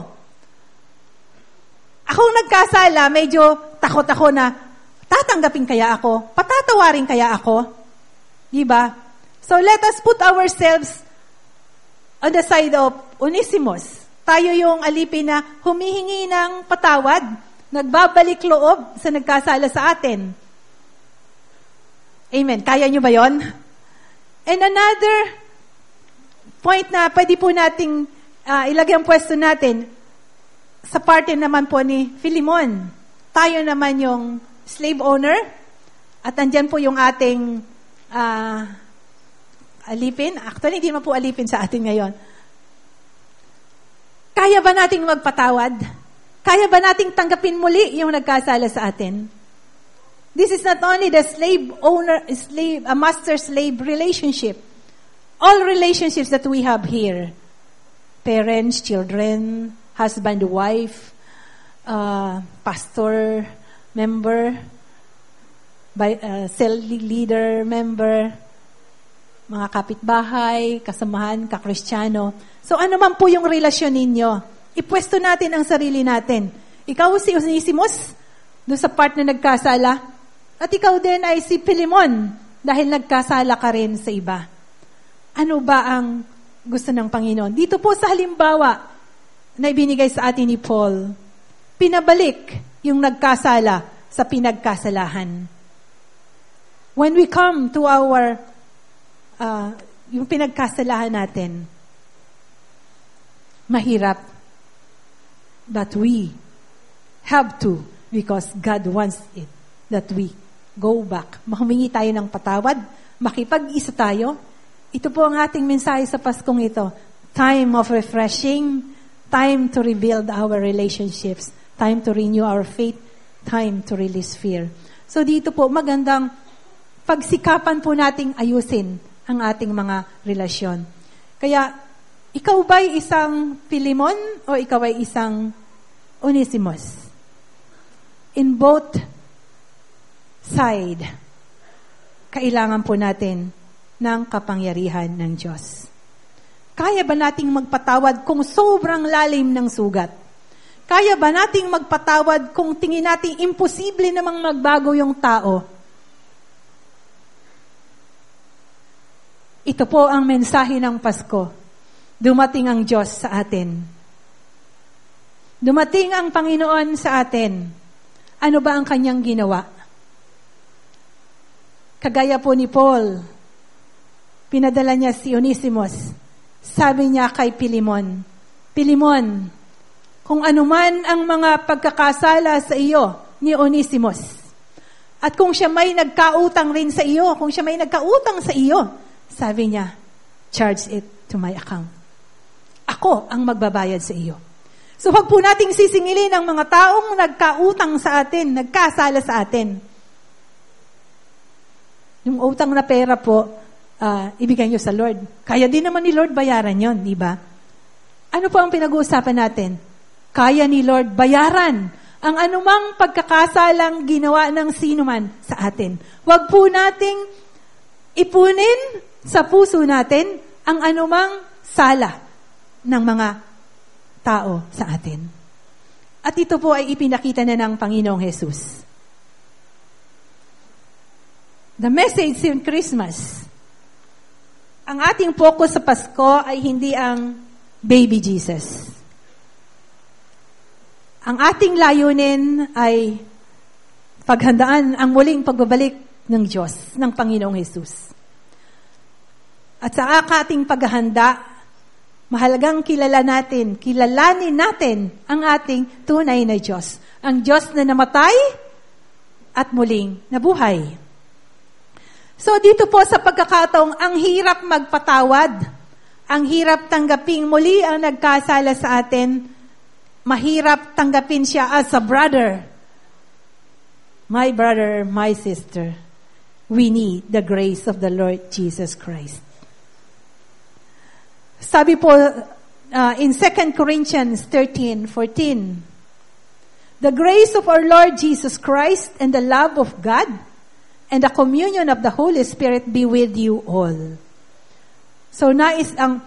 [SPEAKER 1] Ako nagkasala, medyo takot ako na tatanggapin kaya ako? Patatawarin kaya ako? Diba? So let us put ourselves on the side of Onesimus. Tayo yung alipin na humihingi ng patawad, nagbabalik loob sa nagkasala sa atin. Amen. Kaya nyo ba yon? And another point na pwede po nating ilagay ang pwesto natin, sa parte naman po ni Philemon. Tayo naman yung slave owner, at andyan po yung ating alipin. Actually, hindi naman po alipin sa atin ngayon. Kaya ba nating magpatawad? Kaya ba nating tanggapin muli yung nagkasala sa atin? This is not only the master-slave relationship. All relationships that we have here, parents, children, husband, wife, pastor, member, cell leader, member, mga kapitbahay, kasamahan, kakristyano. So ano man po yung relasyon ninyo, ipwesto natin ang sarili natin. Ikaw si Onesimus, doon sa part na nagkasala, at ikaw din ay si Philemon, dahil nagkasala ka rin sa iba. Ano ba ang gusto ng Panginoon? Dito po sa halimbawa na ibinigay sa atin ni Paul, pinabalik yung nagkasala sa pinagkasalahan. When we come to our yung pinagkasalahan natin, mahirap, but we have to, because God wants it, that we go back. Humingi tayo ng patawad, makipag-isa tayo. Ito po ang ating mensahe sa Paskong ito. Time of refreshing, time to rebuild our relationships, time to renew our faith, time to release fear. So dito po, magandang pagsikapan po nating ayusin ang ating mga relasyon. Kaya, ikaw ba'y isang Philemon o ikaw ay isang Onesimus? In both side, kailangan po natin ng kapangyarihan ng Diyos. Kaya ba nating magpatawad kung sobrang lalim ng sugat? Kaya ba nating magpatawad kung tingin natin imposible namang magbago yung tao? Ito po ang mensahe ng Pasko. Dumating ang Diyos sa atin. Dumating ang Panginoon sa atin. Ano ba ang kanyang ginawa? Kagaya po ni Paul, pinadala niya si Onesimus. Sabi niya kay Philemon, Philemon, kung anuman ang mga pagkakasala sa iyo ni Onesimus, at kung siya may nagkautang rin sa iyo, kung siya may nagkautang sa iyo, sabi niya, charge it to my account. Ako ang magbabayad sa iyo. So, wag po nating sisingilin ang mga taong nagkautang sa atin, nagkasala sa atin. Yung utang na pera po, ibigay nyo sa Lord. Kaya din naman ni Lord bayaran yon, di ba? Ano po ang pinag-uusapan natin? Kaya ni Lord bayaran ang anumang pagkakasalang ginawa ng sinuman sa atin. Wag po nating ipunin sa puso natin ang anumang sala ng mga tao sa atin. At ito po ay ipinakita na ng Panginoong Jesus. The message in Christmas ang ating focus sa Pasko ay hindi ang baby Jesus. Ang ating layunin ay paghandaan ang muling pagbabalik ng Diyos, ng Panginoong Hesus. At sa ating paghahanda, mahalagang kilalanin natin ang ating tunay na Diyos. Ang Diyos na namatay at muling nabuhay. So dito po sa pagkakataong ang hirap magpatawad, ang hirap tanggaping muli ang nagkasala sa atin, mahirap tanggapin siya as a brother, my sister. We need the grace of the Lord Jesus Christ. Sabi po in 2 Corinthians 13:14, the grace of our Lord Jesus Christ and the love of God and the communion of the Holy Spirit be with you all. So nais ang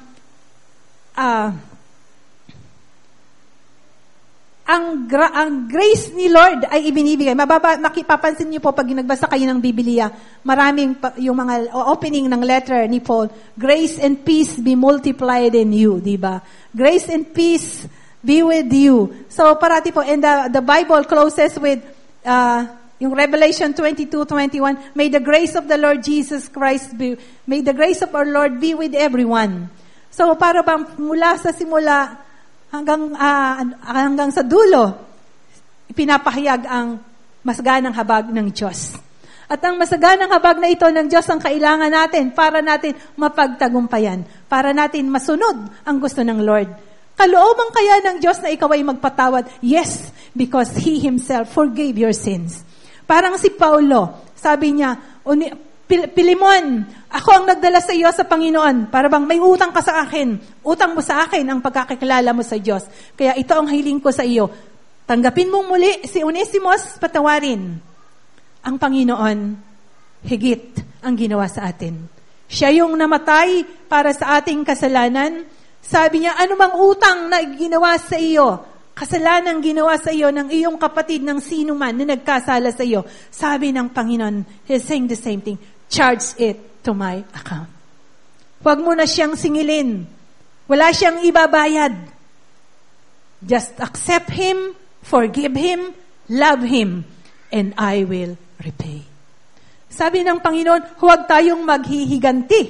[SPEAKER 1] grace ni Lord ay ibinibigay. Makipapansin niyo po pag nagbasa kayo ng Biblia, maraming yung mga opening ng letter ni Paul, grace and peace be multiplied in you, di ba? Grace and peace be with you. So parati po, and the Bible closes with yung Revelation 22:21, may the grace of the Lord Jesus Christ may the grace of our Lord be with everyone. So para bang mula sa simula hanggang sa dulo, pinapahayag ang masaganang habag ng Diyos. At ang masaganang habag na ito ng Diyos ang kailangan natin para natin mapagtagumpayan, para natin masunod ang gusto ng Lord. Kalooban kaya ng Diyos na ikaw ay magpatawad? Yes, because He Himself forgave your sins. Parang si Paulo, sabi niya, Pilimon, ako ang nagdala sa iyo sa Panginoon. Para bang may utang ka sa akin. Utang mo sa akin ang pagkakilala mo sa Diyos. Kaya ito ang hiling ko sa iyo. Tanggapin mong muli si Onesimos, patawarin. Ang Panginoon, higit ang ginawa sa atin. Siya yung namatay para sa ating kasalanan. Sabi niya, anumang utang na ginawa sa iyo, kasalanan ginawa sa iyo ng iyong kapatid ng sino man na nagkasala sa iyo, sabi ng Panginoon, He's saying the same thing, charge it to my account. Huwag mo na siyang singilin. Wala siyang ibabayad. Just accept Him, forgive Him, love Him, and I will repay. Sabi ng Panginoon, huwag tayong maghihiganti.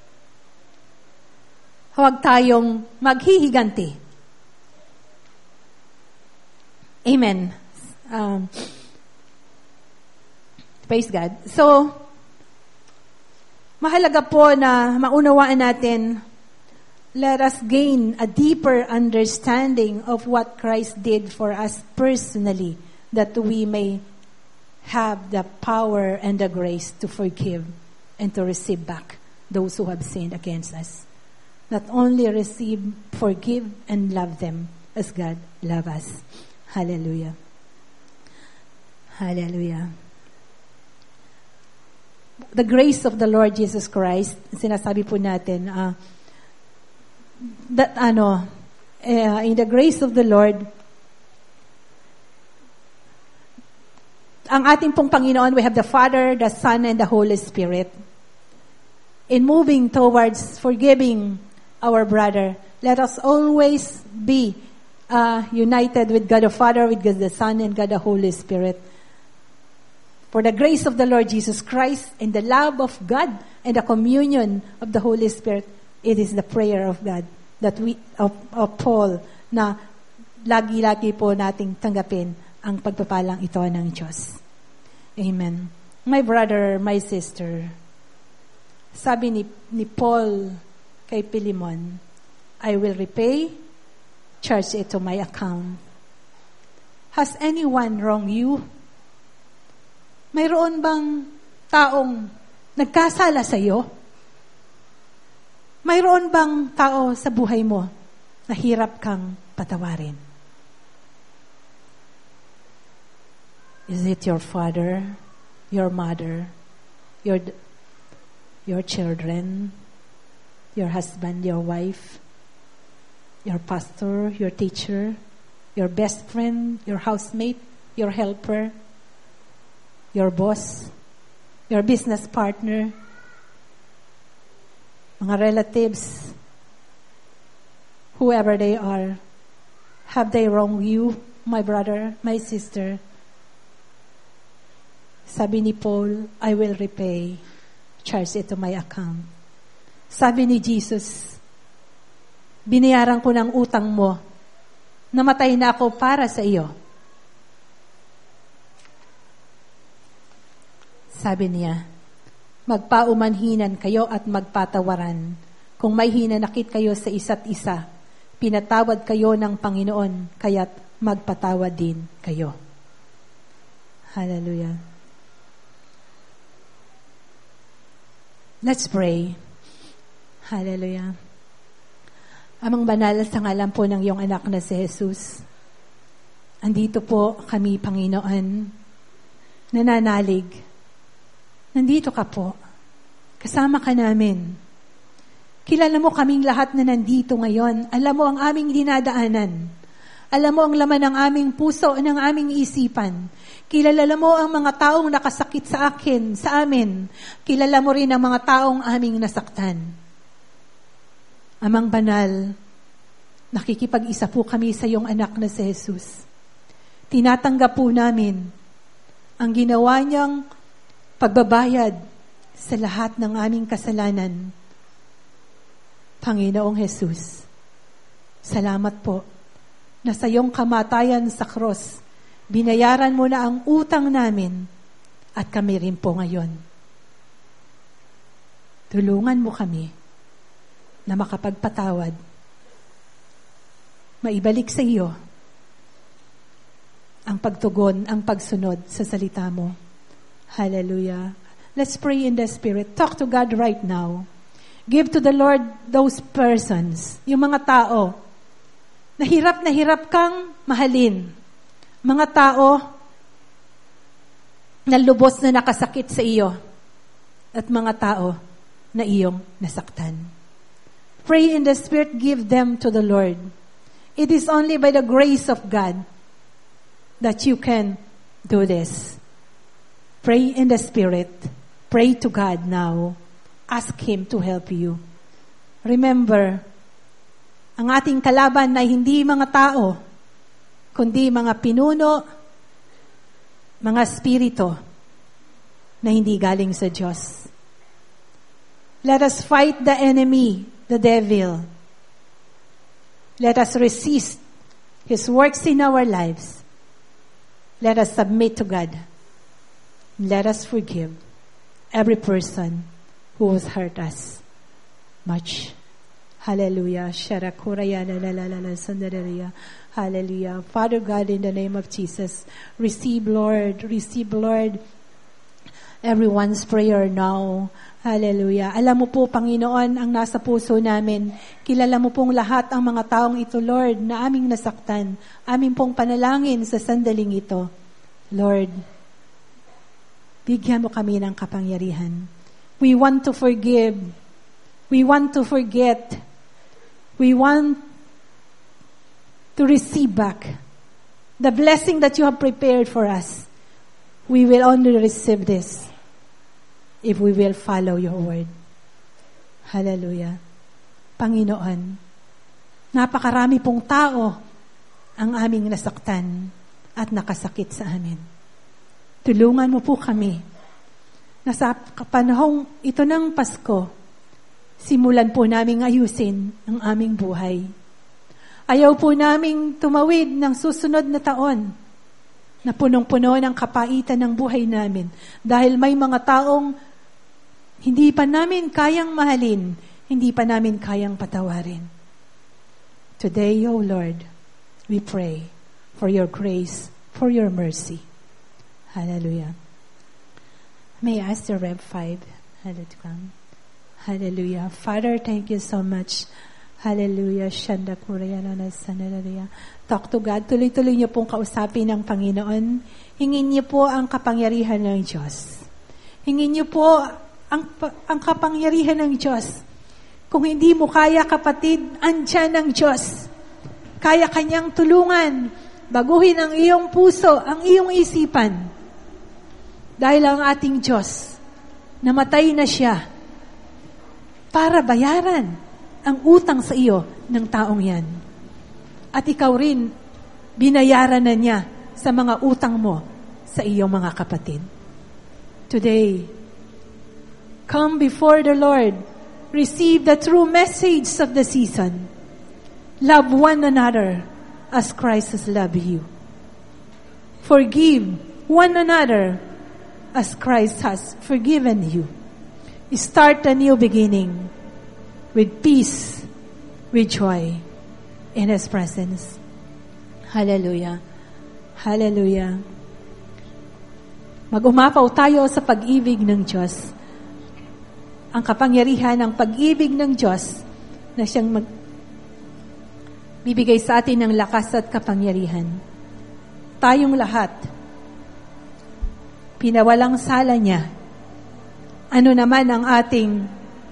[SPEAKER 1] Huwag tayong maghihiganti. Amen. Praise God. So, mahalaga po na maunawaan natin, let us gain a deeper understanding of what Christ did for us personally, that we may have the power and the grace to forgive and to receive back those who have sinned against us. Not only receive, forgive, and love them as God loves us. Hallelujah. Hallelujah. The grace of the Lord Jesus Christ, sinasabi po natin, in the grace of the Lord, ang ating pong Panginoon, we have the Father, the Son, and the Holy Spirit. In moving towards forgiving our brother, let us always be united with God the Father, with God the Son, and God the Holy Spirit. For the grace of the Lord Jesus Christ and the love of God and the communion of the Holy Spirit, it is the prayer of God that of Paul na lagi-lagi po nating tanggapin ang pagpapalang ito ng Diyos. Amen. My brother, my sister, sabi ni Paul kay Pilimon, I will repay, charge it to my account. Has anyone wronged you? Mayroon bang taong nagkasala sa iyo? Mayroon bang tao sa buhay mo na hirap kang patawarin? Is it your father, your mother, your children, your husband, your wife, your pastor, your teacher, your best friend, your housemate, your helper, your boss, your business partner? mga relatives, whoever they are, have they wronged you, my brother, my sister? Sabi ni Paul, I will repay, charge it to my account. Sabi ni Jesus, binayaran ko ng utang mo, namatay na ako para sa iyo. Sabi niya, magpaumanhinan kayo at magpatawaran. Kung may hinanakit kayo sa isa't isa, pinatawad kayo ng Panginoon, kaya't magpatawad din kayo. Hallelujah. Let's pray. Hallelujah. Amang banal sa ngalan po ng iyong anak na si Jesus, andito po kami, Panginoon, nananalig. Nandito ka po. Kasama ka namin. Kilala mo kaming lahat na nandito ngayon. Alam mo ang aming dinadaanan. Alam mo ang laman ng aming puso, ng aming isipan. Kilala mo ang mga taong nakasakit sa akin, sa amin. Kilala mo rin ang mga taong aming nasaktan. Amang banal, nakikipag-isa po kami sa iyong anak na si Jesus. Tinatanggap po namin ang ginawa niyang pagbabayad sa lahat ng aming kasalanan. Panginoong Jesus, salamat po na sa iyong kamatayan sa cross, binayaran mo na ang utang namin at kami rin po ngayon. Tulungan mo kami na makapagpatawad, maibalik sa iyo ang pagtugon, ang pagsunod sa salita mo. Hallelujah. Let's pray in the Spirit. Talk to God right now. Give to the Lord those persons, yung mga tao, na hirap kang mahalin. Mga tao na lubos na nakasakit sa iyo. At mga tao na iyong nasaktan. Pray in the Spirit, give them to the Lord. It is only by the grace of God that you can do this. Pray in the Spirit. Pray to God now. Ask Him to help you. Remember, ang ating kalaban ay hindi mga tao, kundi mga pinuno, mga spirito na hindi galing sa Diyos. Let us fight the enemy, the devil. Let us resist his works in our lives. Let us submit to God. Let us forgive every person who has hurt us much. Hallelujah. Hallelujah. Father God, in the name of Jesus, receive, Lord, everyone's prayer now. Hallelujah. Alam mo po, Panginoon, ang nasa puso namin. Kilala mo pong lahat ang mga taong ito, Lord, na aming nasaktan. Aming pong panalangin sa sandaling ito. Lord, bigyan mo kami ng kapangyarihan. We want to forgive. We want to forget. We want to receive back the blessing that you have prepared for us. We will only receive this if we will follow your word. Hallelujah. Panginoon, napakarami pong tao ang aming nasaktan at nakasakit sa amin. Tulungan mo po kami na sa panahong ito ng Pasko, simulan po naming ayusin ang aming buhay. Ayaw po naming tumawid ng susunod na taon na punong-puno ng kapaitan ng buhay namin dahil may mga taong hindi pa namin kayang mahalin, hindi pa namin kayang patawarin. Today, O Lord, we pray for your grace, for your mercy. Hallelujah. May I ask the Rev 5? Hallelujah. Hallelujah. Father, thank you so much. Hallelujah. Shanda Kurayana na Sanalaria. Talk to God. Tuloy-tuloy niyo pong kausapin ng Panginoon. Hingin niyo po ang kapangyarihan ng Diyos. Hingin niyo po ang kapangyarihan ng Diyos. Kung hindi mo kaya, kapatid, andyan ang Diyos. Kaya Kanyang tulungan. Baguhin ang iyong puso, ang iyong isipan. Dahil ang ating Diyos, namatay na siya para bayaran ang utang sa iyo ng taong yan. At ikaw rin, binayaran na niya sa mga utang mo sa iyong mga kapatid. Today, come before the Lord. Receive the true message of the season. Love one another as Christ has loved you. Forgive one another as Christ has forgiven you. Start a new beginning with peace, with joy in His presence. Hallelujah. Hallelujah. Mag-umapaw tayo sa pag-ibig ng Diyos. Ang kapangyarihan ng pag-ibig ng Diyos na siyang bibigay sa atin ng lakas at kapangyarihan. Tayong lahat, pinawalang sala niya. Ano naman ang ating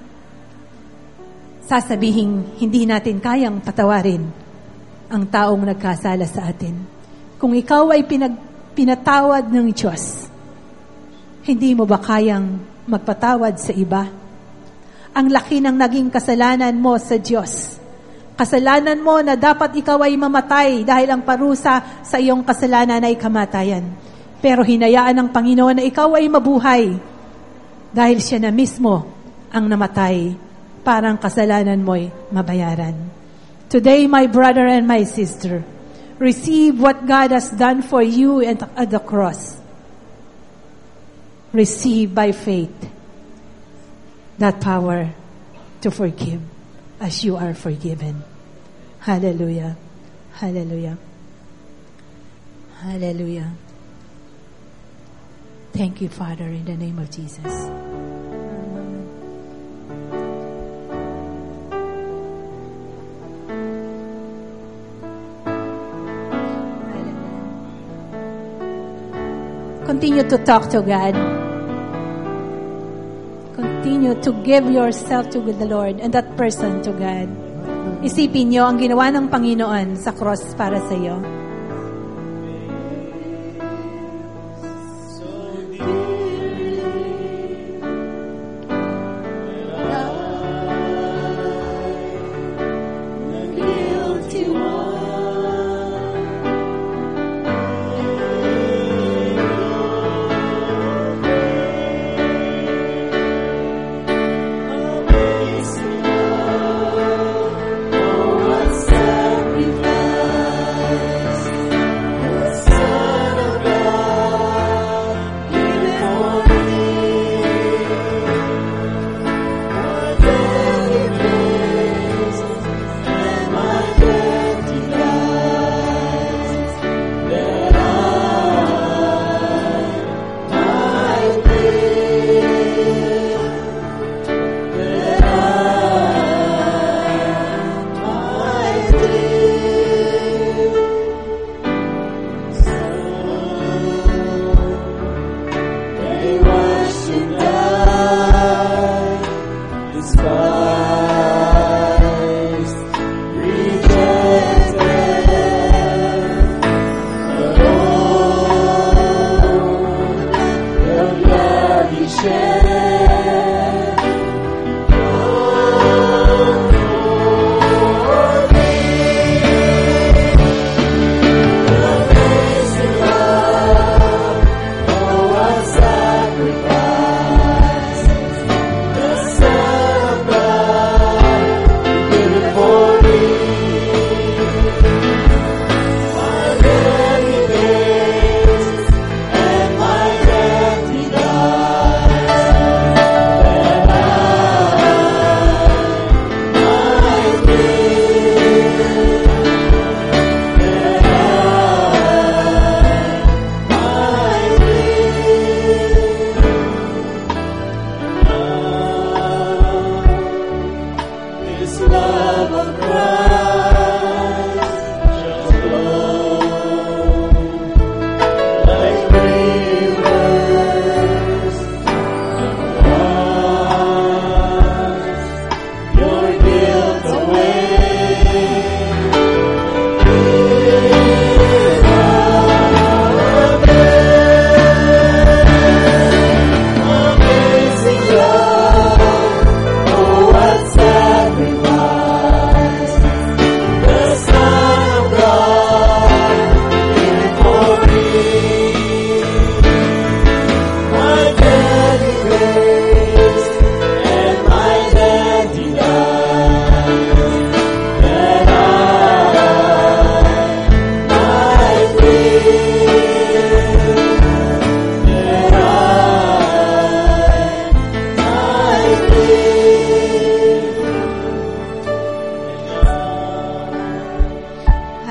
[SPEAKER 1] sasabihin, hindi natin kayang patawarin ang taong nagkasala sa atin. Kung ikaw ay pinatawad ng Diyos, hindi mo ba kayang magpatawad sa iba? Ang laki ng naging kasalanan mo sa Diyos. Kasalanan mo na dapat ikaw ay mamatay dahil ang parusa sa iyong kasalanan ay kamatayan. Pero hinayaan ng Panginoon na ikaw ay mabuhay dahil siya na mismo ang namatay para ang kasalanan mo'y mabayaran. Today, my brother and my sister, receive what God has done for you at the cross. Receive by faith that power to forgive as you are forgiven. Hallelujah. Hallelujah. Hallelujah. Thank you, Father, in the name of Jesus. Continue to talk to God. Continue to give yourself to the Lord and that person to God. Isipin niyo ang ginawa ng Panginoon sa cross para sa iyo.
[SPEAKER 2] Sacrifice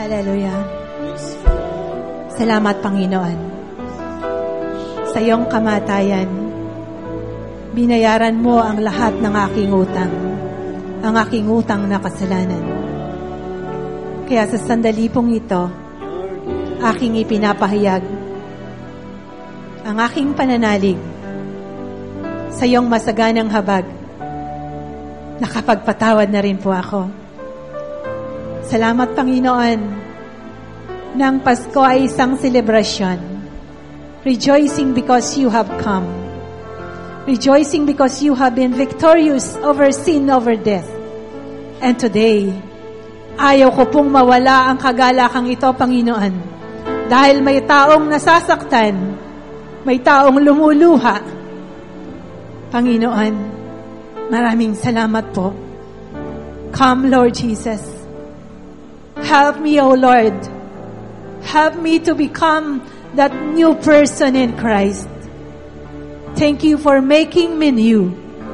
[SPEAKER 1] Hallelujah. Salamat, Panginoon. Sa iyong kamatayan, binayaran mo ang lahat ng aking utang, ang aking utang na kasalanan. Kaya sa sandali pong ito, aking ipinapahayag ang aking pananalig sa iyong masaganang habag. Nakapagpatawad na rin po ako. Salamat, Panginoon, na ang Pasko ay isang selebrasyon. Rejoicing because you have come. Rejoicing because you have been victorious over sin, over death. And today, ayaw ko pong mawala ang kagalakang ito, Panginoon. Dahil may taong nasasaktan, may taong lumuluha. Panginoon, maraming salamat po. Come, Lord Jesus. Help me, O Lord. Help me to become that new person in Christ. Thank you for making me new.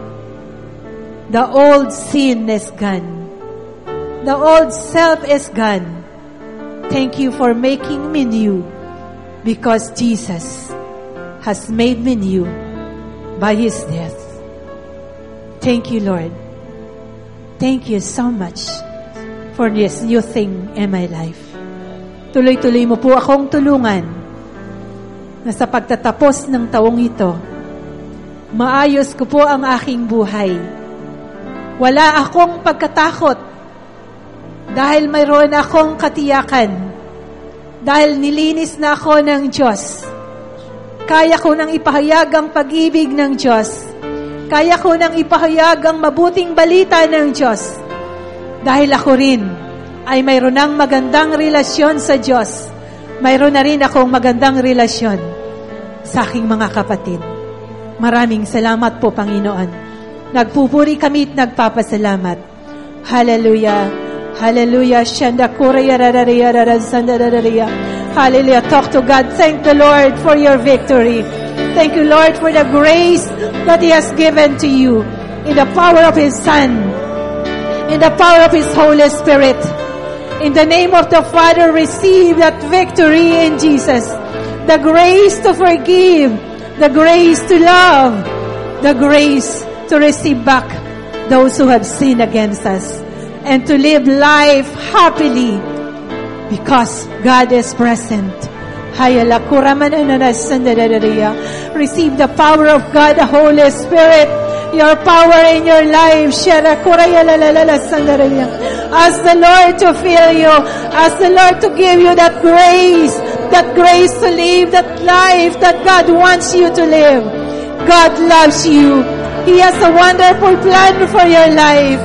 [SPEAKER 1] The old sin is gone. The old self is gone. Thank you for making me new, because Jesus has made me new by His death. Thank you, Lord. Thank you so much for this new thing in my life. Tuloy-tuloy mo po akong tulungan na sa pagtatapos ng taong ito, maayos ko po ang aking buhay. Wala akong pagkatakot dahil mayroon akong katiyakan. Dahil nilinis na ako ng Diyos. Kaya ko nang ipahayag ang pag-ibig ng Diyos. Kaya ko nang ipahayag ang mabuting balita ng Diyos. Dahil ako rin ay mayroon ng magandang relasyon sa Diyos. Mayroon na rin akong magandang relasyon sa aking mga kapatid. Maraming salamat po, Panginoon. Nagpupuri kami at nagpapasalamat. Hallelujah. Hallelujah. Hallelujah. Talk to God. Thank the Lord for your victory. Thank you, Lord, for the grace that He has given to you in the power of His Son, in the power of His Holy Spirit. In the name of the Father, receive that victory in Jesus. The grace to forgive, the grace to love, the grace to receive back those who have sinned against us, and to live life happily because God is present. Receive the power of God, the Holy Spirit, your power in your life. Ask the Lord to fill you. Ask the Lord to give you that grace to live that life that God wants you to live. God loves you. He has a wonderful plan for your life.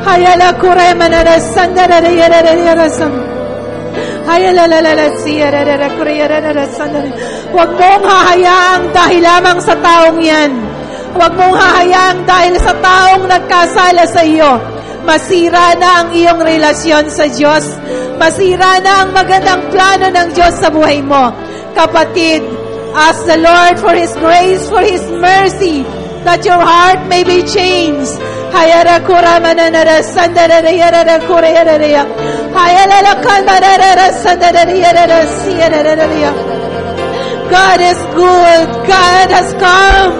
[SPEAKER 1] Huwag mong hahayaang dahil lamang sa taong yan. Huwag mong hahayaang dahil sa taong nagkasala sa iyo, masira na ang iyong relasyon sa Diyos. Masira na ang magandang plano ng Diyos sa buhay mo. Kapatid, ask the Lord for His grace, for His mercy, that your heart may be changed. God is good. God has come.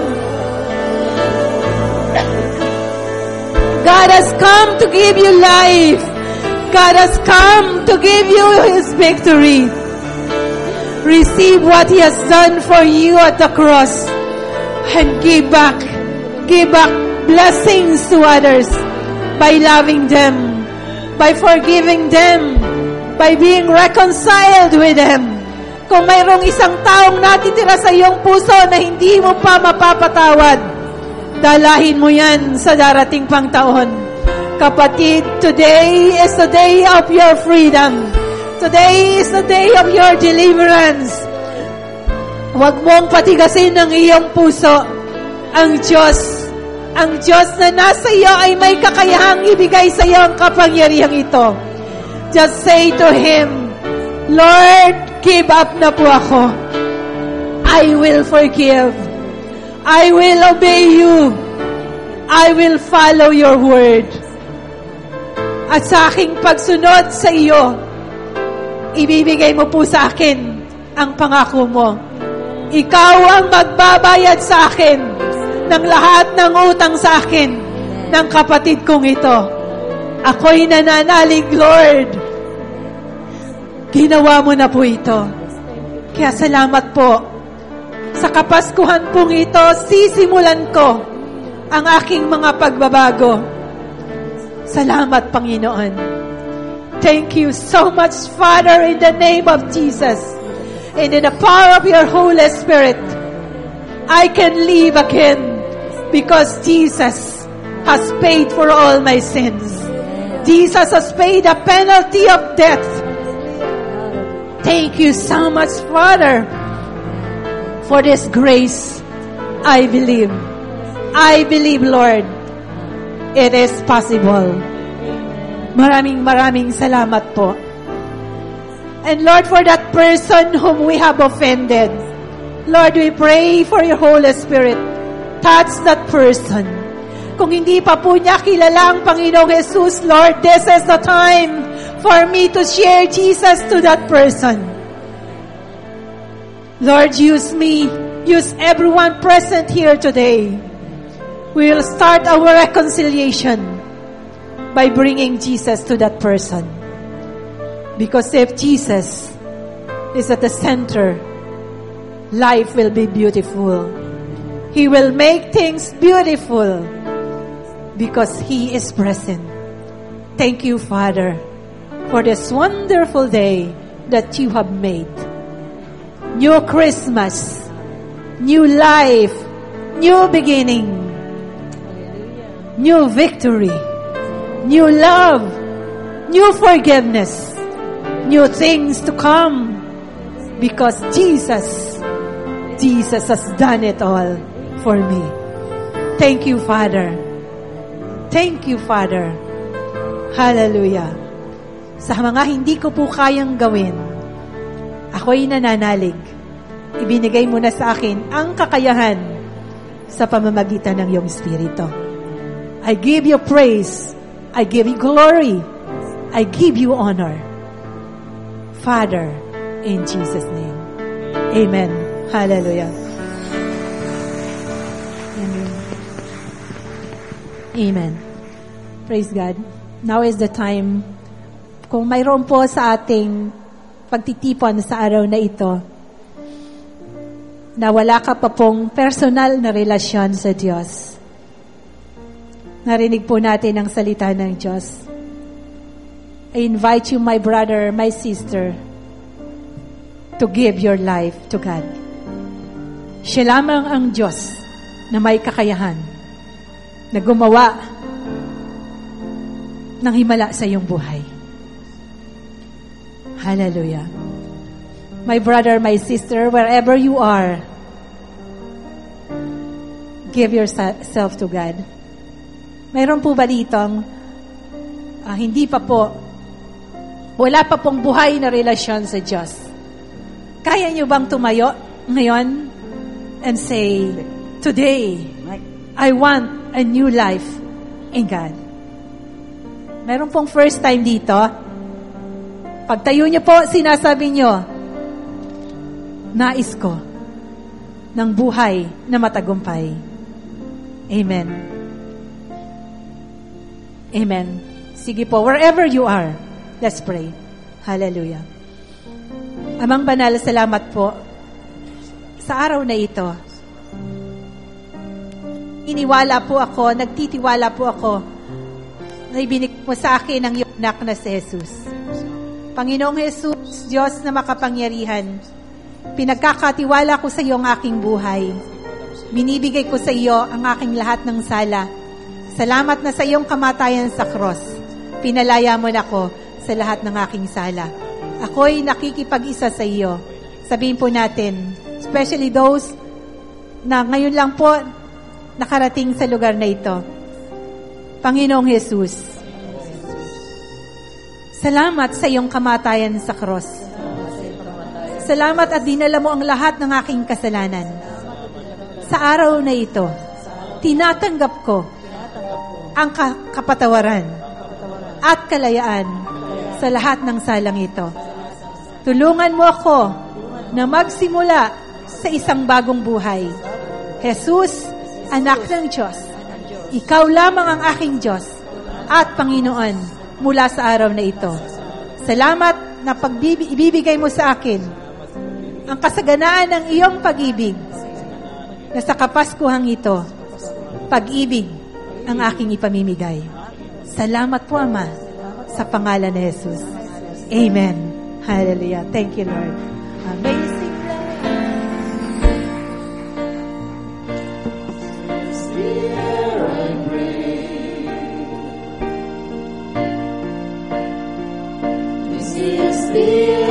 [SPEAKER 1] God has come to give you life. God has come to give you His victory. Receive what He has done for you at the cross and give back blessings to others by loving them, by forgiving them, by being reconciled with them. Kung mayroong isang taong natitira sa iyong puso na hindi mo pa mapapatawad, dalahin mo yan sa darating pang taon. Kapatid, today is the day of your freedom. Today is the day of your deliverance. Huwag mong patigasin ang iyong puso. Ang Diyos na nasa iyo ay may kakayahang ibigay sa iyo ang kapangyarihang ito. Just say to Him, Lord, give up na po ako. I will forgive. I will obey you. I will follow your word. At sa aking pagsunod sa iyo, ibibigay mo po sa akin ang pangako mo. Ikaw ang magbabayad sa akin ng lahat ng utang sa akin ng kapatid kong ito. Ako'y nananalig, Lord. Ginawa mo na po ito. Kaya salamat po. Sa Kapaskuhan pong ito, sisimulan ko ang aking mga pagbabago. Salamat, Panginoon. Thank you so much, Father, in the name of Jesus. And in the power of your Holy Spirit, I can live again because Jesus has paid for all my sins. Jesus has paid the penalty of death. Thank you so much, Father, for this grace. I believe, Lord, it is possible. Maraming salamat po. And Lord, for that person whom we have offended, Lord, we pray for your Holy Spirit. Touch that person. Kung hindi pa po niya kilala ang Panginoong Jesus, Lord, this is the time for me to share Jesus to that person. Lord, use me. Use everyone present here today. We will start our reconciliation by bringing Jesus to that person. Because if Jesus is at the center, life will be beautiful. He will make things beautiful because He is present. Thank you, Father, for this wonderful day that you have made. New Christmas, new life, new beginning, new victory, new love, new forgiveness, new things to come, because Jesus has done it all for me. Thank you, Father. Thank you, Father. Hallelujah. Sa mga hindi ko po kayang gawin, ako'y nananalig. Ibinigay mo na sa akin ang kakayahan sa pamamagitan ng iyong Espiritu. I give you praise. I give you glory. I give you honor. Father, in Jesus' name. Amen. Hallelujah. Amen. Amen. Praise God. Now is the time. Kung mayroon po sa ating pagtitipon sa araw na ito, na wala ka pa pong personal na relasyon sa Diyos. Narinig po natin ang salita ng Diyos. I invite you, my brother, my sister, to give your life to God. Siya lamang ang Diyos na may kakayahan na gumawa ng himala sa iyong buhay. Hallelujah. My brother, my sister, wherever you are, give yourself to God. Mayroon po ba ditong hindi pa po, wala pa pong buhay na relasyon sa Diyos? Kaya niyo bang tumayo ngayon and say, today, I want a new life in God? Mayroon pong first time dito. Pagtayo niyo po, sinasabi niyo, nais ko ng buhay na matagumpay. Amen. Amen. Sige po, wherever you are, let's pray. Hallelujah. Amang banal, salamat po sa araw na ito. Iniwala po ako, nagtitiwala po ako na ibinig mo sa akin ang iyong anak na si Jesus. Panginoong Jesus, Diyos na makapangyarihan, pinagkakatiwala ko sa iyo ang aking buhay. Binibigay ko sa iyo ang aking lahat ng sala. Salamat na sa iyong kamatayan sa cross. Pinalaya mo na ako sa lahat ng aking sala. Ako'y nakikipag-isa sa iyo. Sabihin po natin, especially those na ngayon lang po nakarating sa lugar na ito. Panginoong Jesus, salamat sa iyong kamatayan sa cross. Salamat at dinala mo ang lahat ng aking kasalanan. Sa araw na ito, tinatanggap ko ang kapatawaran at kalayaan sa lahat ng salang ito. Tulungan mo ako na magsimula sa isang bagong buhay. Jesus, anak ng Diyos, ikaw lamang ang aking Diyos at Panginoon mula sa araw na ito. Salamat na ibibigay mo sa akin ang kasaganaan ng iyong pag-ibig na sa Kapaskuhang ito, pag-ibig ang aking ipamimigay. Salamat po, Ama, sa pangalan ni Jesus. Amen. Hallelujah. Thank you, Lord. Amazing love.